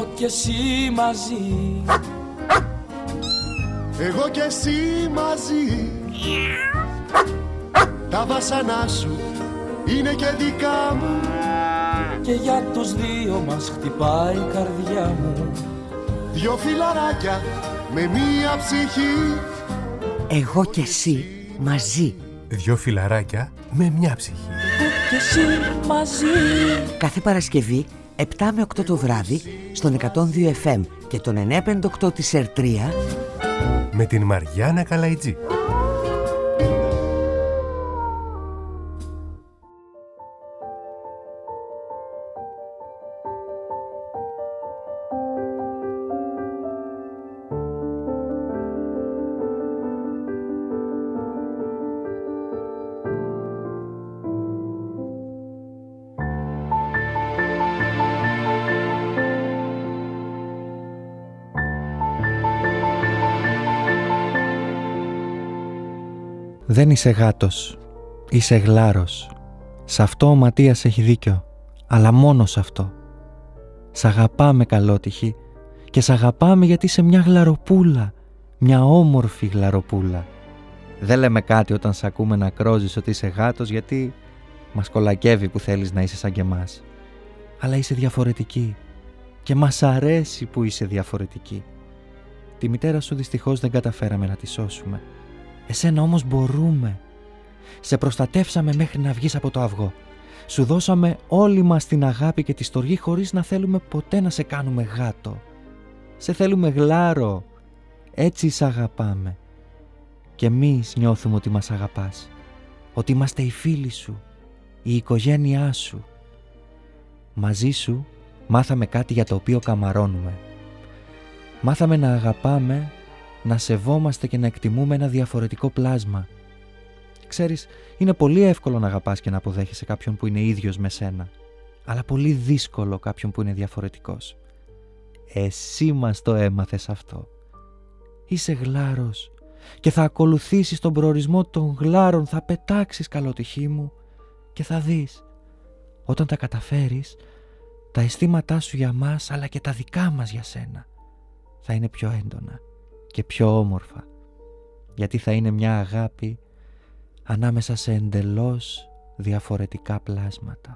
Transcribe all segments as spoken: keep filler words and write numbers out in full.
εγώ κι εσύ μαζί. Εγώ κι εσύ μαζί. Τα βάσανά σου είναι και δικά μου και για τους δύο μας χτυπάει η καρδιά μου. Δυο φιλαράκια με μία ψυχή. Εγώ κι εσύ μαζί. Δυο φιλαράκια με μια ψυχή. Εγώ κι εσύ μαζί. Κάθε Παρασκευή επτά με οκτώ το βράδυ στον εκατόν δύο εφ εμ και τον εννιακόσια πενήντα οκτώ της Ερ τρία με την Μαριάννα Καλαϊτζή. Δεν είσαι γάτος, είσαι γλάρος. Σ' αυτό ο Ματίας έχει δίκιο, αλλά μόνο σ' αυτό. Σ' αγαπάμε καλότυχη και σ' αγαπάμε γιατί είσαι μια γλαροπούλα, μια όμορφη γλαροπούλα. Δεν λέμε κάτι όταν σ' ακούμε να κρόζεις ότι είσαι γάτος, γιατί μας κολακεύει που θέλεις να είσαι σαν και εμάς. Αλλά είσαι διαφορετική και μας αρέσει που είσαι διαφορετική. Τη μητέρα σου δυστυχώς δεν καταφέραμε να τη σώσουμε. Εσένα όμως μπορούμε. Σε προστατεύσαμε μέχρι να βγεις από το αυγό. Σου δώσαμε όλη μας την αγάπη και τη στοργή χωρίς να θέλουμε ποτέ να σε κάνουμε γάτο. Σε θέλουμε γλάρο. Έτσι σ' αγαπάμε. Και εμείς νιώθουμε ότι μας αγαπάς. Ότι είμαστε οι φίλοι σου, η οικογένειά σου. Μαζί σου μάθαμε κάτι για το οποίο καμαρώνουμε. Μάθαμε να αγαπάμε, να σεβόμαστε και να εκτιμούμε ένα διαφορετικό πλάσμα. Ξέρεις, είναι πολύ εύκολο να αγαπάς και να αποδέχεσαι κάποιον που είναι ίδιος με σένα, αλλά πολύ δύσκολο κάποιον που είναι διαφορετικός. Εσύ μας το έμαθες αυτό. Είσαι γλάρος και θα ακολουθήσεις τον προορισμό των γλάρων, θα πετάξεις καλοτυχή μου και θα δεις. Όταν τα καταφέρεις, τα αισθήματά σου για μας αλλά και τα δικά μας για σένα θα είναι πιο έντονα και πιο όμορφα, γιατί θα είναι μια αγάπη ανάμεσα σε εντελώς διαφορετικά πλάσματα.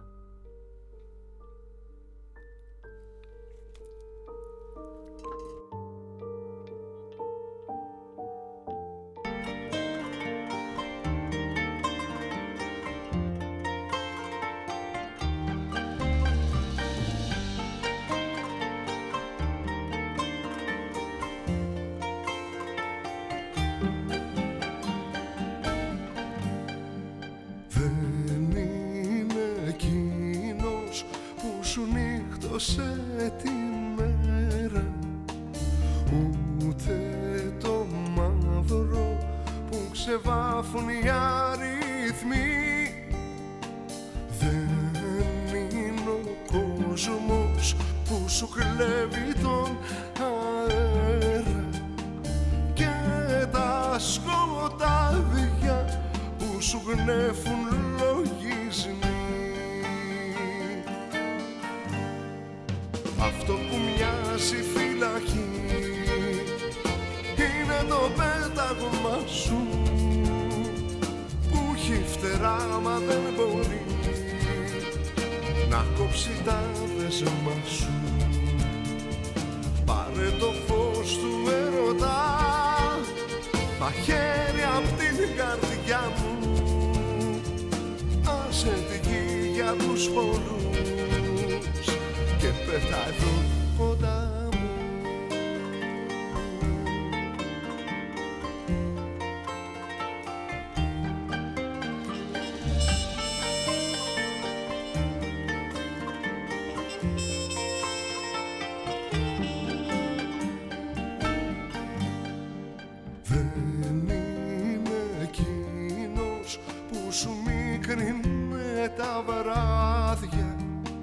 Τη μέρα, ούτε το μαύρο που ξεβάφουν οι αριθμοί. Δεν είναι ο κόσμος που σου κλέβει τον αέρα και τα σκοτάδια που σου γνέφουν λογισμοί. Αυτό που μοιάζει φυλακή είναι το πέταγμα σου που έχει φτερά μα δεν μπορεί να κόψει τα δεσμά σου. Πάρε το φως του έρωτα μαχαίρι απ' την καρδιά μου, άσε τη γη για τους πολλούς και πέτα εδώ κοντά μου. Δεν είμαι εκείνος που σου μίκρινε τα βράδια,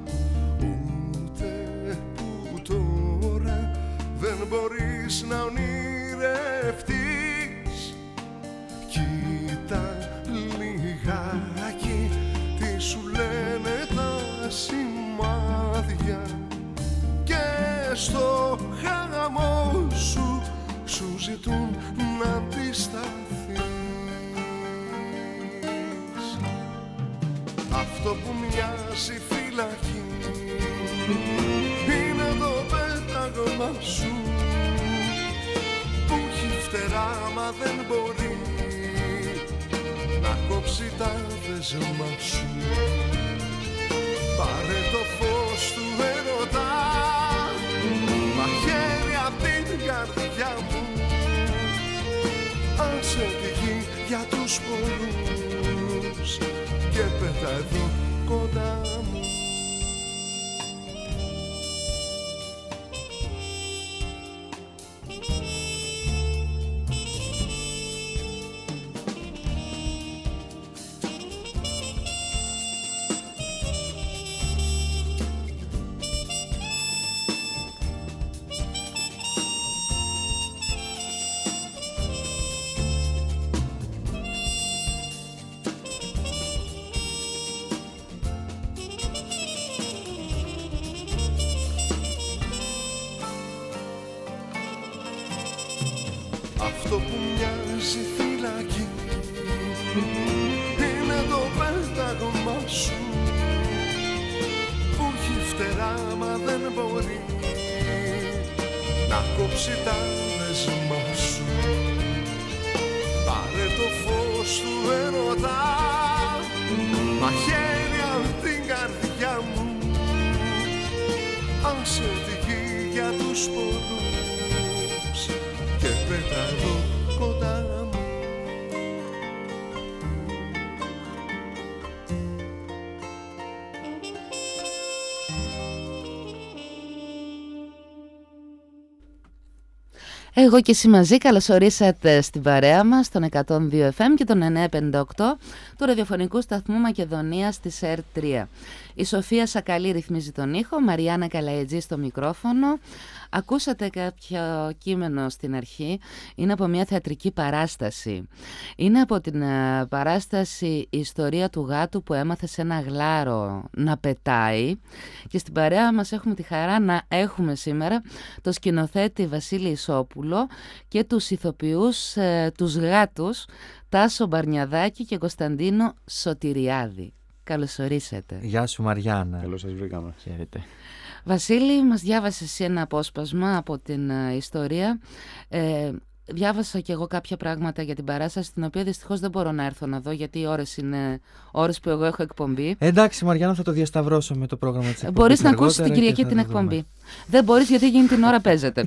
δεν μπορείς να ονειρευτείς. Κοίτα λιγάκι τι σου λένε τα σημάδια και στο ζητούν να αντισταθείς. Αυτό που μοιάζει φυλακή είναι το πέταγμα σου που έχει φτερά μα δεν μπορεί να κόψει τα δεσμά σου. Πάρε το φως του έρωτα, μαχαίρι απ' την καρδιά μου, άσε τη γη για τους πολλούς και πέτα εδώ κοντά μου. Αυτό που μοιάζει φυλακή είναι το πέταγμα σου που έχει φτερά μα δεν μπορεί να κόψει τα δεσμά σου. Πάρε το φως του έρωτα, μαχαίρι απ' την καρδιά μου, άσε τη γη για τους πολλούς και πέτα εδώ κοντά μου. Εγώ και εσύ μαζί, καλώς ορίσατε στην παρέα μας, στον εκατόν δύο εφ εμ και τον εννιακόσια πενήντα οκτώ του ραδιοφωνικού σταθμού Μακεδονίας της ΕΡΤ τρία. Η Σοφία Σακαλή ρυθμίζει τον ήχο, Μαριάννα Καλαϊτζή στο μικρόφωνο. Ακούσατε κάποιο κείμενο στην αρχή, είναι από μια θεατρική παράσταση. Είναι από την uh, παράσταση «Η ιστορία του γάτου που έμαθε σε ένα γλάρο να πετάει» και στην παρέα μας έχουμε τη χαρά να έχουμε σήμερα το σκηνοθέτη Βασίλη Ισόπουλο και τους ηθοποιούς uh, τους γάτους Τάσο Μπαρνιαδάκη και Κωνσταντίνο Σωτηριάδη. Καλώς ορίσατε. Γεια σου Μαριάννα. Καλώς σας βρήκαμε. Χαίρετε. Βασίλη, μας διάβασε εσύ ένα απόσπασμα από την uh, ιστορία. Ε, διάβασα και εγώ κάποια πράγματα για την παράσταση, την οποία δυστυχώς δεν μπορώ να έρθω να δω, γιατί οι ώρες είναι ώρες που εγώ έχω εκπομπή. Ε, εντάξει Μαριάννα, θα το διασταυρώσω με το πρόγραμμα της εκπομπής. Μπορείς να ακούσεις την Κυριακή την εκπομπή. Δούμε. Δεν μπορείς, γιατί εκείνη την ώρα παίζεται.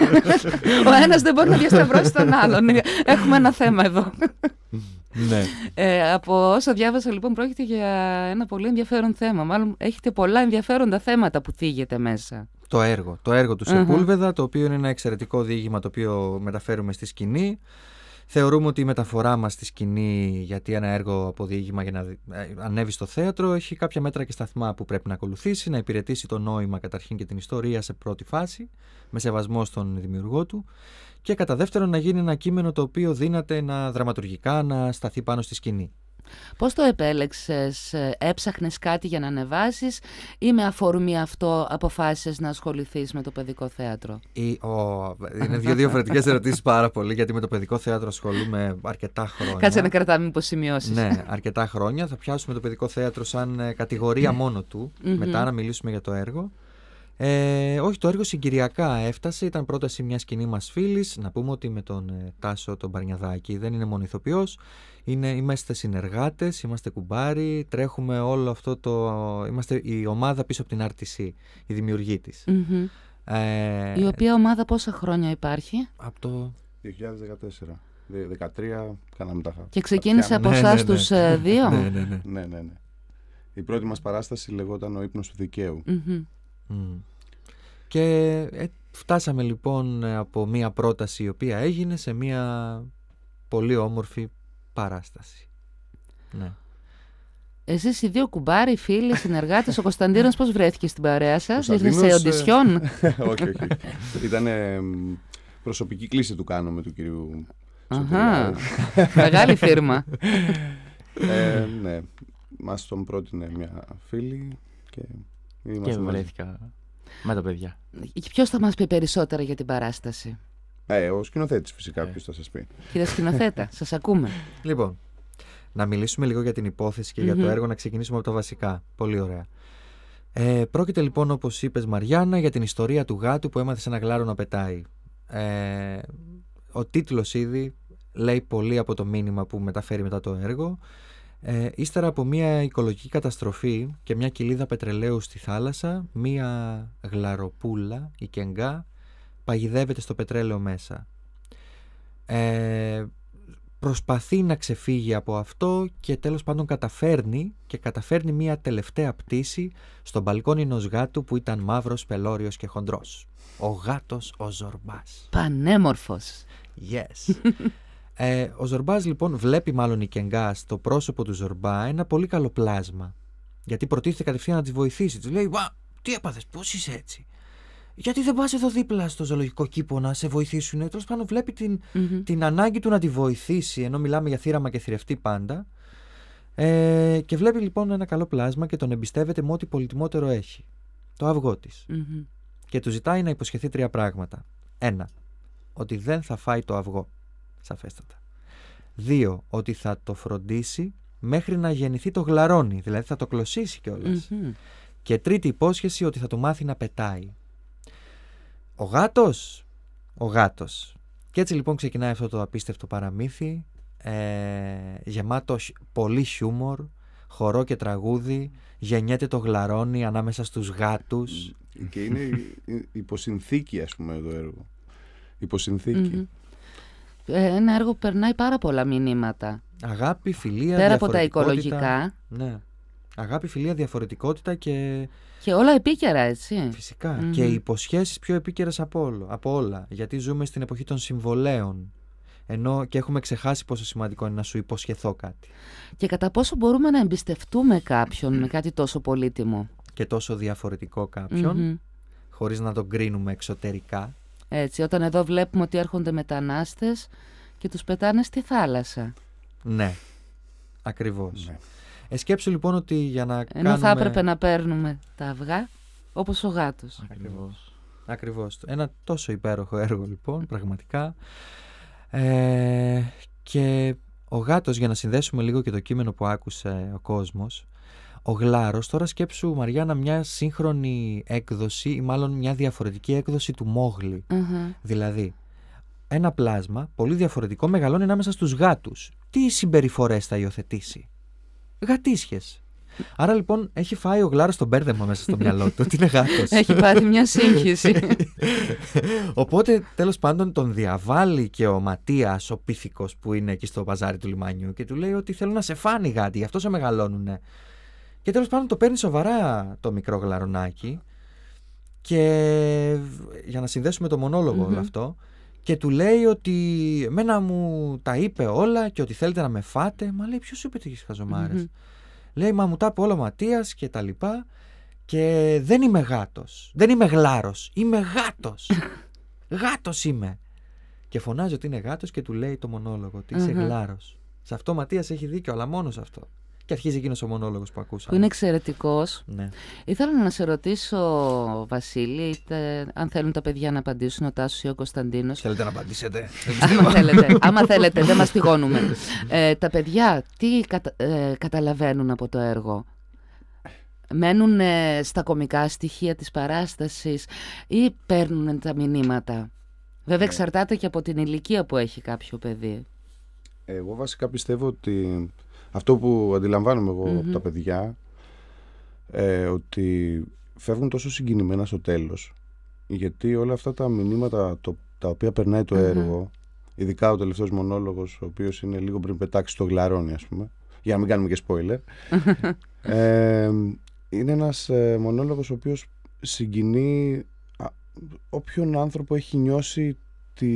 Ο ένας δεν μπορεί να διασταυρώσει τον άλλον. Έχουμε ένα θέμα εδώ. Ναι. Ε, από όσο διάβασα λοιπόν πρόκειται για ένα πολύ ενδιαφέρον θέμα. Μάλλον έχετε πολλά ενδιαφέροντα θέματα που θίγεται μέσα. Το έργο, το έργο του Σεπούλβεδα, uh-huh. το οποίο είναι ένα εξαιρετικό διήγημα το οποίο μεταφέρουμε στη σκηνή. Θεωρούμε ότι η μεταφορά μας στη σκηνή, γιατί ένα έργο από διήγημα για να ανέβει στο θέατρο, έχει κάποια μέτρα και σταθμά που πρέπει να ακολουθήσει, να υπηρετήσει το νόημα καταρχήν και την ιστορία σε πρώτη φάση, με σεβασμό στον δημιουργό του, και κατά δεύτερον να γίνει ένα κείμενο το οποίο δύναται να δραματουργικά να σταθεί πάνω στη σκηνή. Πώς το επέλεξες, έψαχνες κάτι για να ανεβάσεις ή με αφορμή αυτό αποφάσισες να ασχοληθείς με το παιδικό θέατρο? Ή, ο, είναι δύο διαφορετικές ερωτήσεις πάρα πολύ, γιατί με το παιδικό θέατρο ασχολούμαι αρκετά χρόνια. Κάτσε να κρατάμε υποσημειώσεις. Ναι, αρκετά χρόνια. Θα πιάσουμε το παιδικό θέατρο σαν κατηγορία μόνο του, mm-hmm. μετά να μιλήσουμε για το έργο. Ε, όχι, το έργο συγκυριακά έφτασε, ήταν πρόταση μιας κοινή μας φίλης. Να πούμε ότι με τον ε, Τάσο τον Μπαρνιαδάκη δεν είναι μόνο ηθοποιός, είναι, είμαστε συνεργάτες, είμαστε κουμπάροι, τρέχουμε όλο αυτό το... Είμαστε η ομάδα πίσω από την αρ τι σι, η δημιουργή της. Mm-hmm. Ε, η οποία ομάδα πόσα χρόνια υπάρχει? Από το... δύο χιλιάδες δεκατέσσερα. δεκατρία κάναμε τα χάπια. Και ξεκίνησε από εσάς ναι, ναι, ναι. τους ε, δύο? ναι, ναι, ναι. ναι, ναι, ναι. Η πρώτη μας παράσταση λεγόταν «Ο ύπνος του δικαίου». Mm-hmm. Mm. Και ε, φτάσαμε λοιπόν από μία πρόταση η οποία έγινε σε μία πολύ όμορφη παράσταση. Ναι. Εσείς οι δύο κουμπάροι, φίλοι, συνεργάτες, ο Κωνσταντίνος πώς βρέθηκε στην παρέα σας? Ήρθε Κωνσταντίνος... σε οντισιόν? όχι, όχι. Ήταν ε, προσωπική κλίση του κάνουμε του κυρίου Αχα, μεγάλη φίρμα. ε, ναι, μας τον πρότεινε μια φίλη και... Και βρέθηκα με τα παιδιά. Ποιος θα μας πει περισσότερα για την παράσταση? Ε, ο σκηνοθέτης φυσικά, ποιος θα σας πει. Κύριε σκηνοθέτα, σας ακούμε. Λοιπόν, να μιλήσουμε λίγο για την υπόθεση και Mm-hmm. για το έργο, να ξεκινήσουμε από τα βασικά. Πολύ ωραία. Ε, πρόκειται λοιπόν, όπως είπες Μαριάννα, για την ιστορία του γάτου που έμαθε σε ένα γλάρο να πετάει. Ε, ο τίτλος ήδη λέει πολύ από το μήνυμα που μεταφέρει μετά το έργο. Ε, ύστερα από μια οικολογική καταστροφή και μια κοιλίδα πετρελαίου στη θάλασσα, μια γλαροπούλα, η Κενγκά, παγιδεύεται στο πετρέλαιο μέσα. Ε, προσπαθεί να ξεφύγει από αυτό και τέλος πάντων καταφέρνει και καταφέρνει μια τελευταία πτήση στο μπαλκόνι ενός γάτου που ήταν μαύρος, πελώριος και χοντρός. Ο γάτος ο Ζορμπάς. Πανέμορφος. Yes. ε, ο Ζορμπάς λοιπόν βλέπει μάλλον η Κενγκά στο πρόσωπο του Ζορμπά ένα πολύ καλό πλάσμα. Γιατί προτίθεται κατευθείαν να τη βοηθήσει. Της λέει, «Μα, τι έπαθες, πώς είσαι έτσι? Γιατί δεν πας εδώ δίπλα στο ζωολογικό κήπο να σε βοηθήσουν?» Τέλος πάντων βλέπει την, Mm-hmm. την ανάγκη του να τη βοηθήσει, ενώ μιλάμε για θύραμα και θηρευτή πάντα. Ε, και βλέπει λοιπόν ένα καλό πλάσμα και τον εμπιστεύεται με ό,τι πολυτιμότερο έχει. Το αυγό της. Mm-hmm. Και του ζητάει να υποσχεθεί τρία πράγματα. Ένα, ότι δεν θα φάει το αυγό. Σαφέστατα. Δύο, ότι θα το φροντίσει μέχρι να γεννηθεί το γλαρόνι, δηλαδή θα το κλωσίσει κιόλας. Mm-hmm. Και τρίτη υπόσχεση, ότι θα του μάθει να πετάει. Ο γάτος, ο γάτος. Και έτσι λοιπόν ξεκινάει αυτό το απίστευτο παραμύθι, ε, γεμάτο πολύ χιούμορ, χορό και τραγούδι, γεννιέται το γλαρόνι ανάμεσα στους γάτους. Και είναι υποσυνθήκη, ας πούμε, το έργο. Υποσυνθήκη. Mm-hmm. Ένα έργο που περνάει πάρα πολλά μηνύματα. Αγάπη, φιλία, πέρα από τα διαφορετικότητα. οικολογικά. Ναι. Αγάπη, φιλία, διαφορετικότητα και... Και όλα επίκαιρα, έτσι. Φυσικά. Mm-hmm. Και οι υποσχέσεις πιο επίκαιρες από, όλο, από όλα. Γιατί ζούμε στην εποχή των συμβολέων. Ενώ και έχουμε ξεχάσει πόσο σημαντικό είναι να σου υποσχεθώ κάτι. Και κατά πόσο μπορούμε να εμπιστευτούμε κάποιον με κάτι τόσο πολύτιμο. Και τόσο διαφορετικό κάποιον, Mm-hmm. χωρίς να τον κρίνουμε εξωτερικά. Έτσι, όταν εδώ βλέπουμε ότι έρχονται μετανάστες και τους πετάνε στη θάλασσα. Ναι, ακριβώς. Ναι. Ε, σκέψου λοιπόν ότι για να Ενώ κάνουμε... θα έπρεπε να παίρνουμε τα αυγά όπως ο γάτος. Ακριβώς. Ακριβώς. Ένα τόσο υπέροχο έργο λοιπόν, πραγματικά. Ε, και ο γάτος, για να συνδέσουμε λίγο και το κείμενο που άκουσε ο κόσμος, ο γλάρος, τώρα σκέψου Μαριάννα μια σύγχρονη έκδοση ή μάλλον μια διαφορετική έκδοση του Μόγλη. Uh-huh. Δηλαδή, ένα πλάσμα πολύ διαφορετικό μεγαλώνει ανάμεσα στους γάτους. Τι συμπεριφορές θα υιοθετήσει? Γατίσχες. Άρα λοιπόν έχει φάει ο γλάρος τον μπέρδεμα μέσα στο μυαλό του ότι είναι γάτος. Έχει πάθει μια σύγχυση. Οπότε τέλος πάντων τον διαβάλλει και ο Ματίας, ο πίθηκος που είναι εκεί στο παζάρι του λιμάνιου, και του λέει ότι θέλουν να σε φάνε οι γάτοι, γι' αυτό σε μεγαλώνουνε. Και τέλος πάντων το παίρνει σοβαρά το μικρό γλαρονάκι, και για να συνδέσουμε το μονόλογο Mm-hmm. όλο αυτό, και του λέει ότι εμένα μου τα είπε όλα και ότι θέλετε να με φάτε. Μα λέει, ποιος σου είπε τέτοιες χαζομάρες? Mm-hmm. Λέει, μα μου τα είπε όλα ο Ματίας και τα λοιπά, και δεν είμαι γάτος, δεν είμαι γλάρος, είμαι γάτος. Γάτος είμαι. Και φωνάζει ότι είναι γάτος και του λέει το μονόλογο, ότι είσαι Mm-hmm. γλάρος. Σε αυτό ο Ματίας έχει δίκιο, αλλά μόνο σε αυτό. Και αρχίζει εκείνος ο μονόλογος που ακούσαμε. Που είναι εξαιρετικός. Ναι. Ήθελα να σε ρωτήσω, Βασίλη, είτε, αν θέλουν τα παιδιά να απαντήσουν, ο Τάσος ή ο Κωνσταντίνος. Θέλετε να απαντήσετε? άμα, θέλετε, άμα θέλετε, δεν μαστιγώνουμε. Ε, τα παιδιά τι κατα, ε, καταλαβαίνουν από το έργο? Μένουν ε, στα κωμικά στοιχεία της παράστασης ή παίρνουν τα μηνύματα? Βέβαια εξαρτάται και από την ηλικία που έχει κάποιο παιδί. Εγώ βασικά πιστεύω ότι αυτό που αντιλαμβάνομαι εγώ Mm-hmm. από τα παιδιά, ε, ότι φεύγουν τόσο συγκινημένα στο τέλος, γιατί όλα αυτά τα μηνύματα το, τα οποία περνάει το Mm-hmm. έργο, ειδικά ο τελευταίος μονόλογος, ο οποίος είναι λίγο πριν πετάξει το γλαρόνι, ας πούμε, για να μην κάνουμε και spoiler, ε, είναι ένας ε, μονόλογος ο οποίος συγκινεί α, όποιον άνθρωπο έχει νιώσει τη,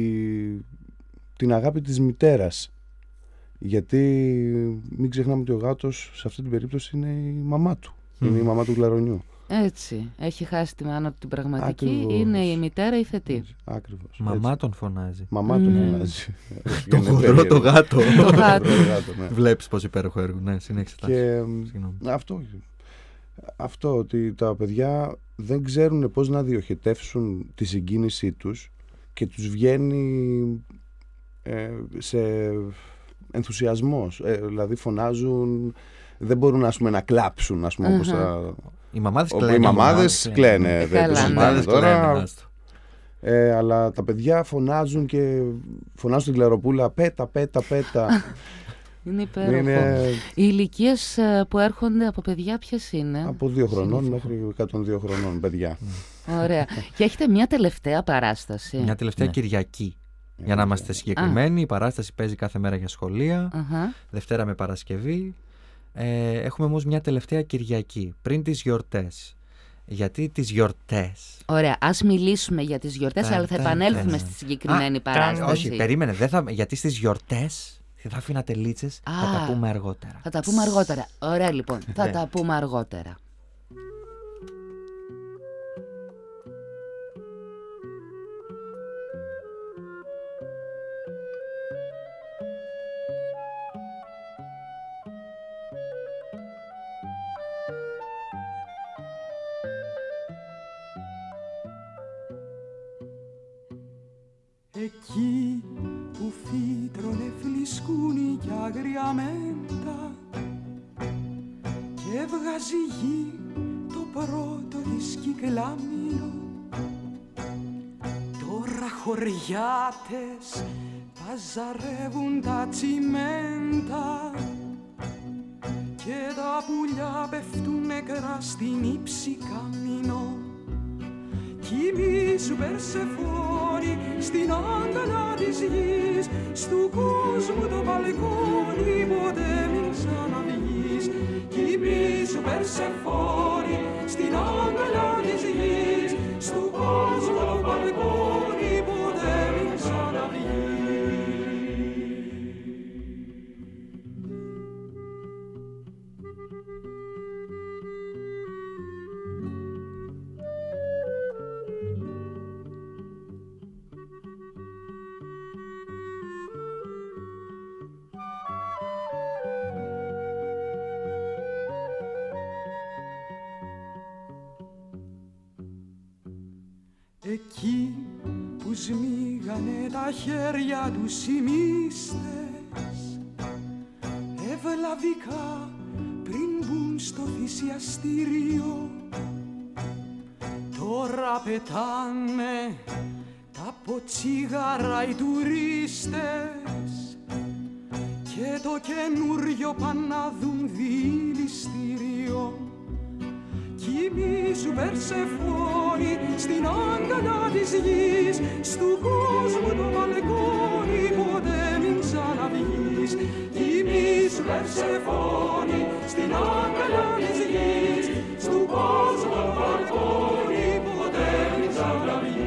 την αγάπη της μητέρας. Γιατί μην ξεχνάμε ότι ο γάτος σε αυτή την περίπτωση είναι η μαμά του. Mm. Είναι η μαμά του γλαρονιού. Έτσι. Έχει χάσει τη μάνα του την πραγματική. Ακριβώς. Είναι η μητέρα η θετή. Ακριβώς. Μαμά έτσι. τον φωνάζει. Μαμά τον Mm. φωνάζει. Το χοντρό το γάτο. Το γάτο. Ναι. Βλέπεις πως υπέροχο έργο. Ναι, συνέχισε. Και Συγγνώμη. αυτό, αυτό ότι τα παιδιά δεν ξέρουν πώς να διοχετεύσουν τη συγκίνησή τους και τους βγαίνει ε, σε ενθουσιασμός, ε, δηλαδή φωνάζουν, δεν μπορούν ας πούμε, να κλάψουν, ας πούμε, uh-huh. όπως θα... Οι μαμάδες κλαίνε. Οι μαμάδες κλαίνε, δεν το συζητάμε τώρα. Ε, αλλά τα παιδιά φωνάζουν και φωνάζουν την Κλαροπούλα πέτα, πέτα, πέτα. Είναι υπέροχο. Είναι... Οι ηλικίες που έρχονται από παιδιά ποιες είναι? Από δύο χρονών μέχρι εκατόν δύο χρονών παιδιά. Ωραία. Και έχετε μια τελευταία παράσταση. Μια τελευταία ναι. Κυριακή. Για να είμαστε συγκεκριμένοι, η παράσταση παίζει κάθε μέρα για σχολεία, uh-huh. Δευτέρα με Παρασκευή. Ε, έχουμε όμως μια τελευταία Κυριακή, πριν τις γιορτές. Γιατί τις γιορτές. Ωραία, ας μιλήσουμε για τις γιορτές, τα, αλλά θα τα, επανέλθουμε τα, στη συγκεκριμένη Α, παράσταση. Όχι, περίμενε, δεν θα, γιατί στις γιορτές θα αφήνατε λίτσες, Α, θα τα πούμε αργότερα. Θα τα πούμε αργότερα. Ωραία λοιπόν, θα τα πούμε αργότερα. Εκεί που φύτρωνε φλισκούνι κι αγρία μέντα και έβγαζε η γη το πρώτο της κυκλάμινο, τώρα χωριάτες παζαρεύουν τα τσιμέντα και τα πουλιά πέφτουν νεκρά στην ύψη καμίνο. Κοιμήσου Περσεφόνη στην αγκαλιά της γης, στου κόσμου το μπαλκόνι ποτέ μην ξαναβγείς. Κοιμήσου Περσεφόνη στην αγκαλιά της γης, στου κόσμου το μπαλκόνι ποτέ μην ξαναβγείς. Εκεί που σμίγανε τα χέρια τους οι μύστες ευλαβικά πριν μπουν στο θυσιαστήριο, τώρα πετάνε τα ποτσίγαρα οι τουρίστες και το καινούριο πάνε να δουν δηληστήριο. Κοιμήσου Περσεφόνη στην αγκαλιά της γης, στου κόσμου το μπαλκόνι ποτέ μην ξαναβγείς. Κοιμήσου Περσεφόνη στην αγκαλιά της γης, στου κόσμου το μπαλκόνι ποτέ μην ξαναβγείς.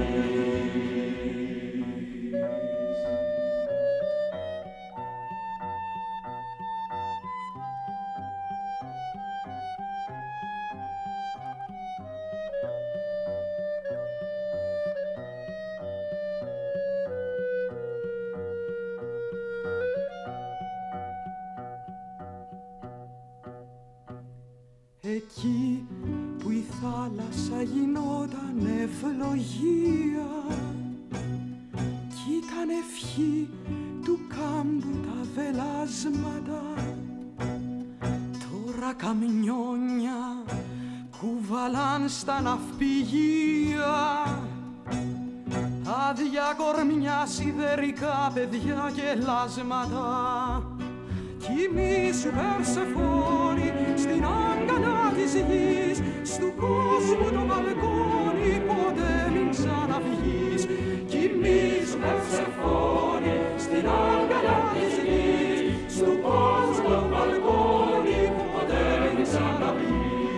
Εκεί που η θάλασσα γινόταν ευλογία κι ήταν ευχή του κάμπου τα βελάσματα, τώρα καμιόνια κουβαλάν στα ναυπηγεία άδεια κορμιά, σιδερικά παιδιά και λάσματα. Κοιμήσου Περσεφόνη στην αγκαλιά της γης, στου κόσμου το μπαλκόνι ποτέ μην ξαναβγείς. Κοιμήσου Περσεφόνη στην αγκαλιά της γης, στου κόσμου το μπαλκόνι ποτέ μην ξαναβγείς.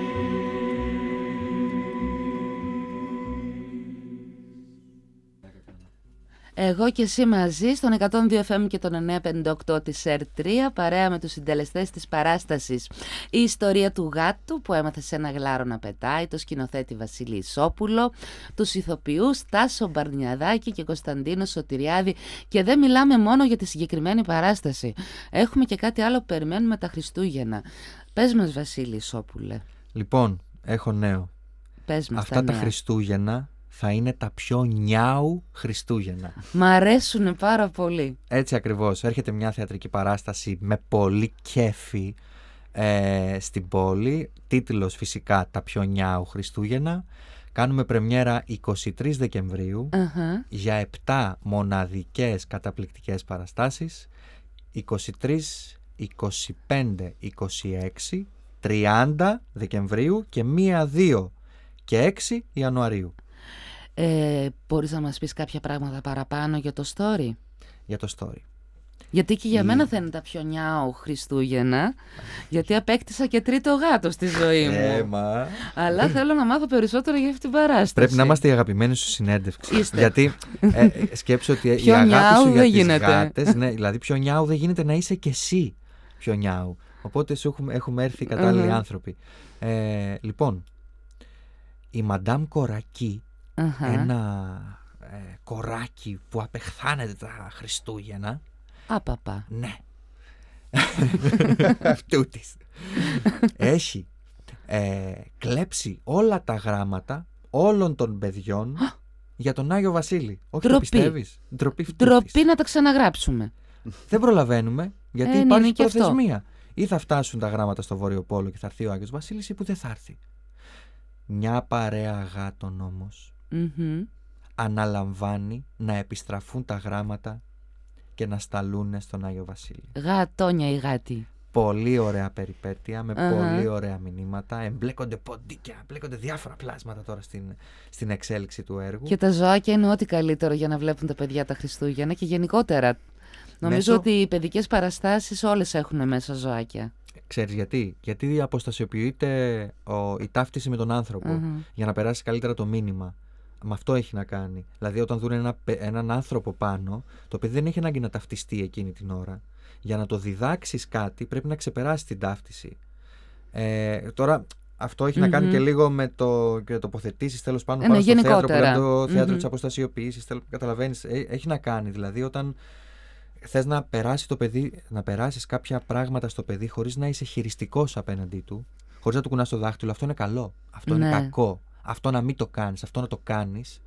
Εγώ και εσύ μαζί στον εκατόν δύο εφ εμ και τον εννιακόσια πενήντα οκτώ της ΕΡ τρία, παρέα με τους συντελεστές της παράστασης Η ιστορία του γάτου που έμαθε σε ένα γλάρο να πετάει, το σκηνοθέτη Βασίλη Ισόπουλο, τους ηθοποιούς Τάσο Μπαρνιαδάκη και Κωνσταντίνο Σωτηριάδη. Και δεν μιλάμε μόνο για τη συγκεκριμένη παράσταση. Έχουμε και κάτι άλλο που περιμένουμε τα Χριστούγεννα. Πες μας, Βασίλη Ισόπουλε. Λοιπόν, έχω νέο. Πες μας. Αυτά τα, τα Χριστούγεννα θα είναι τα πιο νιάου Χριστούγεννα. Μ' αρέσουν πάρα πολύ. Έτσι ακριβώς. Έρχεται μια θεατρική παράσταση με πολύ κέφι ε, στην πόλη. Τίτλος φυσικά τα πιο νιάου Χριστούγεννα. Κάνουμε πρεμιέρα εικοστή τρίτη Δεκεμβρίου Uh-huh. για επτά μοναδικές καταπληκτικές παραστάσεις. εικοστή τρίτη, εικοστή πέμπτη, εικοστή έκτη, τριάντα Δεκεμβρίου και μία, δύο και έξι Ιανουαρίου. Ε, μπορείς να μας πεις κάποια πράγματα παραπάνω για το story? Για το story. Γιατί και για Η... μένα θα είναι τα πιο νιάου Χριστούγεννα, γιατί απέκτησα και τρίτο γάτο στη ζωή μου. Έμα. Αλλά θέλω να μάθω περισσότερο για αυτή την παράσταση. Πρέπει να είμαστε οι αγαπημένοι σου συνέντευξη. Είστε. Γιατί ε, σκέψου ότι πιο η αγάπη σου για τις γίνεται. γάτες, ναι, δηλαδή πιο νιάου δεν γίνεται να είσαι και εσύ πιο νιάου. Οπότε σου έχουμε, έχουμε έρθει οι κατάλληλοι uh-huh. άνθρωποι. Ε, λοιπόν, η Μαντάμ Κορακή, Uh-huh. ένα ε, κοράκι που απεχθάνεται τα Χριστούγεννα. Άπαπα. Ναι. Αυτού της. Έχει ε, κλέψει όλα τα γράμματα όλων των παιδιών για τον Άγιο Βασίλη. Όχι, Ντροπή. Το πιστεύεις? Ντροπή φτούτης. Ντροπή να τα ξαναγράψουμε. Δεν προλαβαίνουμε, γιατί Ε, υπάρχει είναι και αυτό. προθεσμία. Ή θα φτάσουν τα γράμματα στο Βόρειο Πόλο και θα έρθει ο Άγιος Βασίλης, ή που δεν θα έρθει. Μια παρέα γάτων όμως Mm-hmm. αναλαμβάνει να επιστραφούν τα γράμματα και να σταλούν στον Άγιο Βασίλη. Γατόνια η γάτη. Πολύ ωραία περιπέτεια, με Uh-huh. πολύ ωραία μηνύματα. Εμπλέκονται ποντίκια, εμπλέκονται διάφορα πλάσματα τώρα στην, στην εξέλιξη του έργου. Και τα ζωάκια είναι ό,τι καλύτερο για να βλέπουν τα παιδιά τα Χριστούγεννα και γενικότερα. Νομίζω Μέσω... ότι οι παιδικές παραστάσεις όλες έχουν μέσα ζωάκια. Ξέρεις γιατί? Γιατί αποστασιοποιείται ο, η ταύτιση με τον άνθρωπο Uh-huh. για να περάσει καλύτερα το μήνυμα. Με αυτό έχει να κάνει. Δηλαδή, όταν δουν ένα, έναν άνθρωπο πάνω, το παιδί δεν έχει ανάγκη να ταυτιστεί εκείνη την ώρα. Για να το διδάξεις κάτι, πρέπει να ξεπεράσει την ταύτιση. Ε, τώρα, αυτό έχει mm-hmm. να κάνει και λίγο με το και τοποθετήσεις τέλος πάνω, πάνω ναι, στο θέατρο, που είναι το θέατρο mm-hmm. της αποστασιοποίησης. Καταλαβαίνεις, έχει να κάνει. Δηλαδή, όταν θες να περάσει το παιδί, να περάσεις κάποια πράγματα στο παιδί χωρίς να είσαι χειριστικός απέναντί του, χωρίς να του κουνάς το δάχτυλο, αυτό είναι καλό. Αυτό ναι. είναι κακό. Αυτό να μην το κάνεις, αυτό να το κάνεις.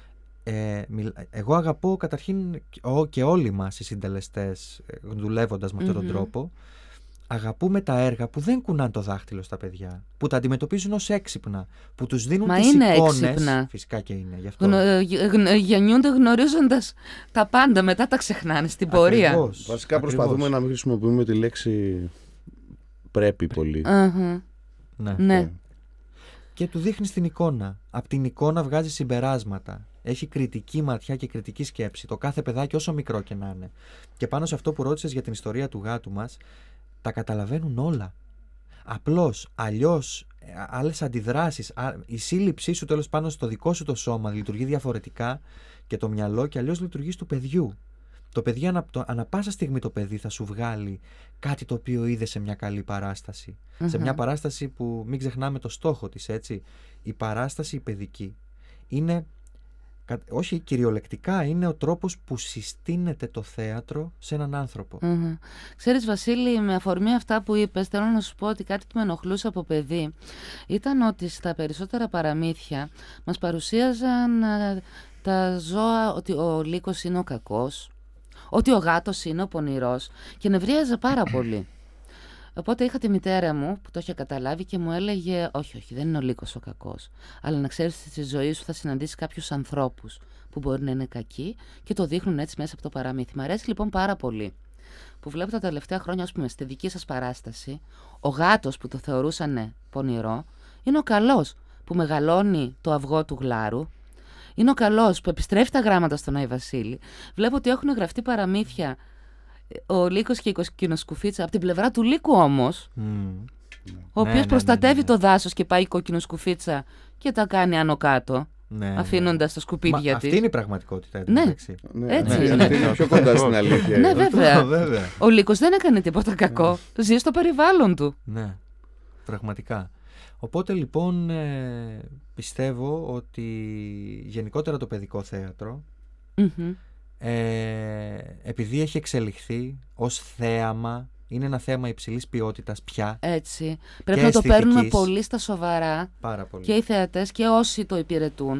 Ε, εγώ αγαπώ καταρχήν και όλοι μας οι συντελεστές, δουλεύοντας με αυτόν τον mm-hmm. τρόπο, αγαπούμε τα έργα που δεν κουνάν το δάχτυλο στα παιδιά, που τα αντιμετωπίζουν ως έξυπνα, που τους δίνουν Μα τις είναι εικόνες. Έξυπνα. Φυσικά και είναι. Γι' αυτό. Γνω, γεννιούνται γνωρίζοντας τα πάντα, μετά τα ξεχνάνε στην πορεία. Ακριβώς. Βασικά Ακριβώς. προσπαθούμε να μην χρησιμοποιούμε τη λέξη πρέπει πολύ. Uh-huh. Ναι. ναι. Και του δείχνει την εικόνα. Από την εικόνα βγάζει συμπεράσματα. Έχει κριτική ματιά και κριτική σκέψη. Το κάθε παιδάκι, όσο μικρό και να είναι. Και πάνω σε αυτό που ρώτησες για την ιστορία του γάτου μας, τα καταλαβαίνουν όλα. Απλώς, αλλιώς, άλλες αντιδράσεις, η σύλληψή σου τέλος πάνω στο δικό σου το σώμα λειτουργεί διαφορετικά και το μυαλό, και αλλιώς λειτουργεί του παιδιού. Το παιδί, ανα, το, ανα πάσα στιγμή το παιδί θα σου βγάλει κάτι το οποίο είδε σε μια καλή παράσταση. Mm-hmm. Σε μια παράσταση που μην ξεχνάμε το στόχο της, έτσι. Η παράσταση η παιδική είναι, όχι κυριολεκτικά, είναι ο τρόπος που συστήνεται το θέατρο σε έναν άνθρωπο. Mm-hmm. Ξέρεις Βασίλη, με αφορμή αυτά που είπες, θέλω να σου πω ότι κάτι που με ενοχλούσε από παιδί ήταν ότι στα περισσότερα παραμύθια μας παρουσίαζαν α, τα ζώα, ότι ο λύκος είναι ο κακός, ότι ο γάτος είναι ο πονηρός, και νευρίαζα πάρα πολύ. Οπότε είχα τη μητέρα μου που το είχε καταλάβει και μου έλεγε όχι, όχι, δεν είναι ο λύκος ο κακός, αλλά να ξέρεις ότι στη ζωή σου θα συναντήσεις κάποιους ανθρώπους που μπορεί να είναι κακοί και το δείχνουν έτσι μέσα από το παραμύθι. Μ' αρέσει λοιπόν πάρα πολύ που βλέπω τα τελευταία χρόνια, ας πούμε, στη δική σας παράσταση, ο γάτος που το θεωρούσαν πονηρό είναι ο καλός που μεγαλώνει το αυγό του γλάρου. Είναι ο καλός που επιστρέφει τα γράμματα στον Άι Βασίλη. Βλέπω ότι έχουν γραφτεί παραμύθια ο Λύκος και η κοκκινοσκουφίτσα. Από την πλευρά του Λύκου όμως, mm. ο οποίος ναι, προστατεύει ναι, ναι, ναι. το δάσος και πάει η κοκκινοσκουφίτσα και τα κάνει άνω κάτω, ναι, αφήνοντας ναι. τα σκουπίδια της. Αυτή είναι η πραγματικότητα. Ναι, ναι, έτσι ναι, είναι. Αυτή είναι πιο κοντά στην αλήθεια. Ναι, βέβαια. Ο Λύκος δεν έκανε τίποτα κακό. Ζει στο περιβάλλον του. Ναι, πραγματικά. Οπότε λοιπόν ε, πιστεύω ότι γενικότερα το παιδικό θέατρο mm-hmm. ε, επειδή έχει εξελιχθεί ως θέαμα, είναι ένα θέμα υψηλής ποιότητας πια. Έτσι. Πρέπει να το παίρνουμε πολύ στα σοβαρά. Πάρα πολύ. Και οι θεατές και όσοι το υπηρετούν.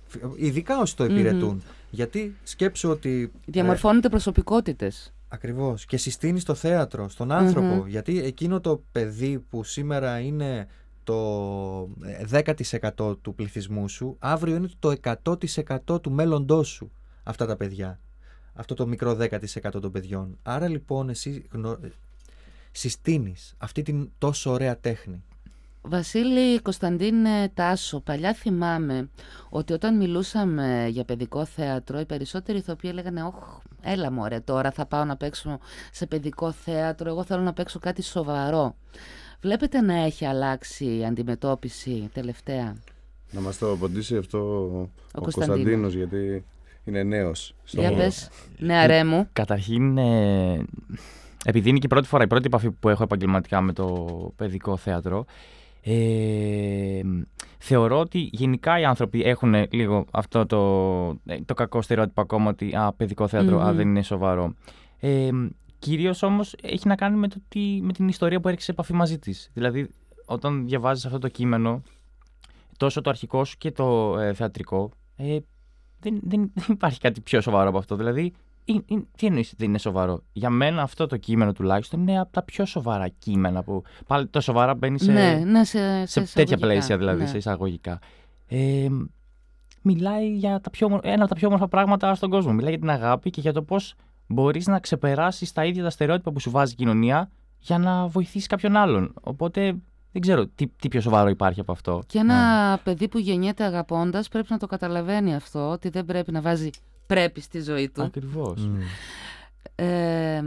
Ειδικά όσοι το υπηρετούν. Mm-hmm. Γιατί σκέψου ότι... Διαμορφώνεται ε, προσωπικότητες. Ακριβώς. Και συστήνει στο θέατρο, στον άνθρωπο. Mm-hmm. Γιατί εκείνο το παιδί που σήμερα είναι το δέκα τοις εκατό του πληθυσμού σου, αύριο είναι το εκατό τοις εκατό του μέλλοντός σου. Αυτά τα παιδιά. Αυτό το μικρό δέκα τοις εκατό των παιδιών. Άρα λοιπόν εσύ γνω... συστήνεις αυτή την τόσο ωραία τέχνη. Βασίλη Κωνσταντίνε Τάσο, παλιά θυμάμαι ότι όταν μιλούσαμε για παιδικό θέατρο, οι περισσότεροι ηθοποιοί έλεγαν «Ωχ, έλα μωρέ, τώρα θα πάω να παίξω σε παιδικό θέατρο, εγώ θέλω να παίξω κάτι σοβαρό». Βλέπετε να έχει αλλάξει η αντιμετώπιση τελευταία? Να μας το απαντήσει αυτό ο, ο Κωνσταντίνος, Κωνσταντίνος, γιατί είναι νέος. Για πες, νεαρέ μου. Καταρχήν, ε, επειδή είναι και η πρώτη φορά, η πρώτη επαφή που έχω επαγγελματικά με το παιδικό θέατρο, Ε, θεωρώ ότι γενικά οι άνθρωποι έχουν λίγο αυτό το, το κακό στερεότυπο ακόμα ότι α, παιδικό θέατρο, mm-hmm. α, δεν είναι σοβαρό. Ε, κυρίως όμως έχει να κάνει με, το τι, με την ιστορία που έρχεσαι σε επαφή μαζί της. Δηλαδή, όταν διαβάζεις αυτό το κείμενο, τόσο το αρχικό σου και το ε, θεατρικό, ε, δεν, δεν, δεν υπάρχει κάτι πιο σοβαρό από αυτό. Δηλαδή, Είναι, είναι, τι εννοείς δεν είναι σοβαρό? Για μένα αυτό το κείμενο τουλάχιστον είναι από τα πιο σοβαρά κείμενα που πάλι το σοβαρά μπαίνει σε, ναι, ναι, σε, σε, σε τέτοια πλαίσια, δηλαδή, ναι. σε εισαγωγικά. Ε, μιλάει για τα πιο, ένα από τα πιο όμορφα πράγματα στον κόσμο. Μιλάει για την αγάπη και για το πώς μπορείς να ξεπεράσεις τα ίδια τα στερεότυπα που σου βάζει η κοινωνία για να βοηθήσεις κάποιον άλλον. Οπότε δεν ξέρω τι, τι πιο σοβαρό υπάρχει από αυτό. Και ένα ναι. παιδί που γεννιέται αγαπώντας πρέπει να το καταλαβαίνει αυτό, ότι δεν πρέπει να βάζει πρέπει στη ζωή του. Ακριβώς. Mm. Ε,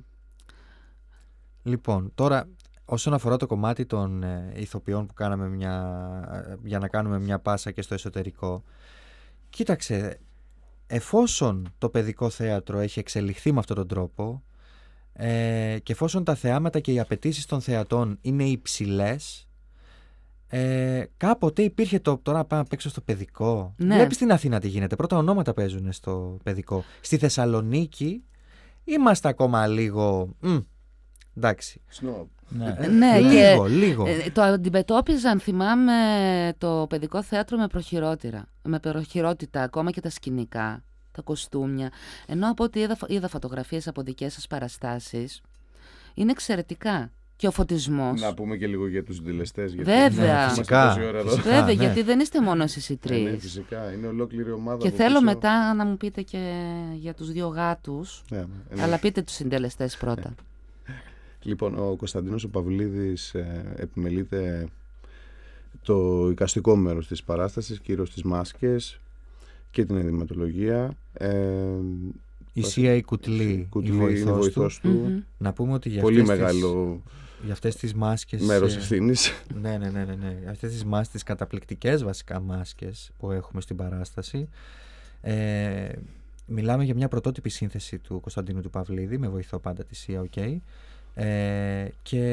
λοιπόν, τώρα όσον αφορά το κομμάτι των ε, ηθοποιών που κάναμε μια, ε, για να κάνουμε μια πάσα και στο εσωτερικό, κοίταξε, εφόσον το παιδικό θέατρο έχει εξελιχθεί με αυτόν τον τρόπο ε, και εφόσον τα θεάματα και οι απαιτήσεις των θεατών είναι υψηλές, Ε, κάποτε υπήρχε το τώρα πάμε να παίξω στο παιδικό. Ναι. Βλέπεις στην Αθήνα τι γίνεται. Πρώτα ονόματα παίζουν στο παιδικό. Στη Θεσσαλονίκη είμαστε ακόμα λίγο μ, εντάξει. Snob. Ναι, ναι, λίγο, και λίγο. Ε, το αντιμετώπιζαν, θυμάμαι, το παιδικό θέατρο με προχειρότερα. Με προχειρότητα, ακόμα και τα σκηνικά, τα κοστούμια. Ενώ από ό,τι είδα, είδα φωτογραφίες από δικές σας παραστάσεις, είναι εξαιρετικά. Και ο φωτισμός. Να πούμε και λίγο για τους συντελεστές. Βέβαια. Ναι, φυσικά. Βέβαια, ναι. γιατί δεν είστε μόνο εσείς οι τρεις. Ναι, ναι, φυσικά. Είναι ολόκληρη ομάδα. Και θέλω πίσω. Μετά να μου πείτε και για τους δύο γάτους. Ναι, ναι. Αλλά πείτε τους συντελεστές πρώτα. Ναι. Λοιπόν, ο Κωνσταντίνος ο Παυλίδης ε, επιμελείται το εικαστικό μέρος της παράστασης, κυρίως τις μάσκες και την ενδυματολογία. Ε, η Σία η Κουτλή, η βοηθός, βοηθός του. του. Mm-hmm. Να πούμε ότι για πολύ αυτές μεγάλο τις, για αυτές τις μάσκες, μέρος ευθύνης. Ναι, ναι, ναι, ναι, ναι. Αυτές τις μάσκες, τις καταπληκτικές βασικά μάσκες που έχουμε στην παράσταση, ε, μιλάμε για μια πρωτότυπη σύνθεση του Κωνσταντίνου του Παυλίδη, με βοηθό πάντα τη Σία, okay. ε, και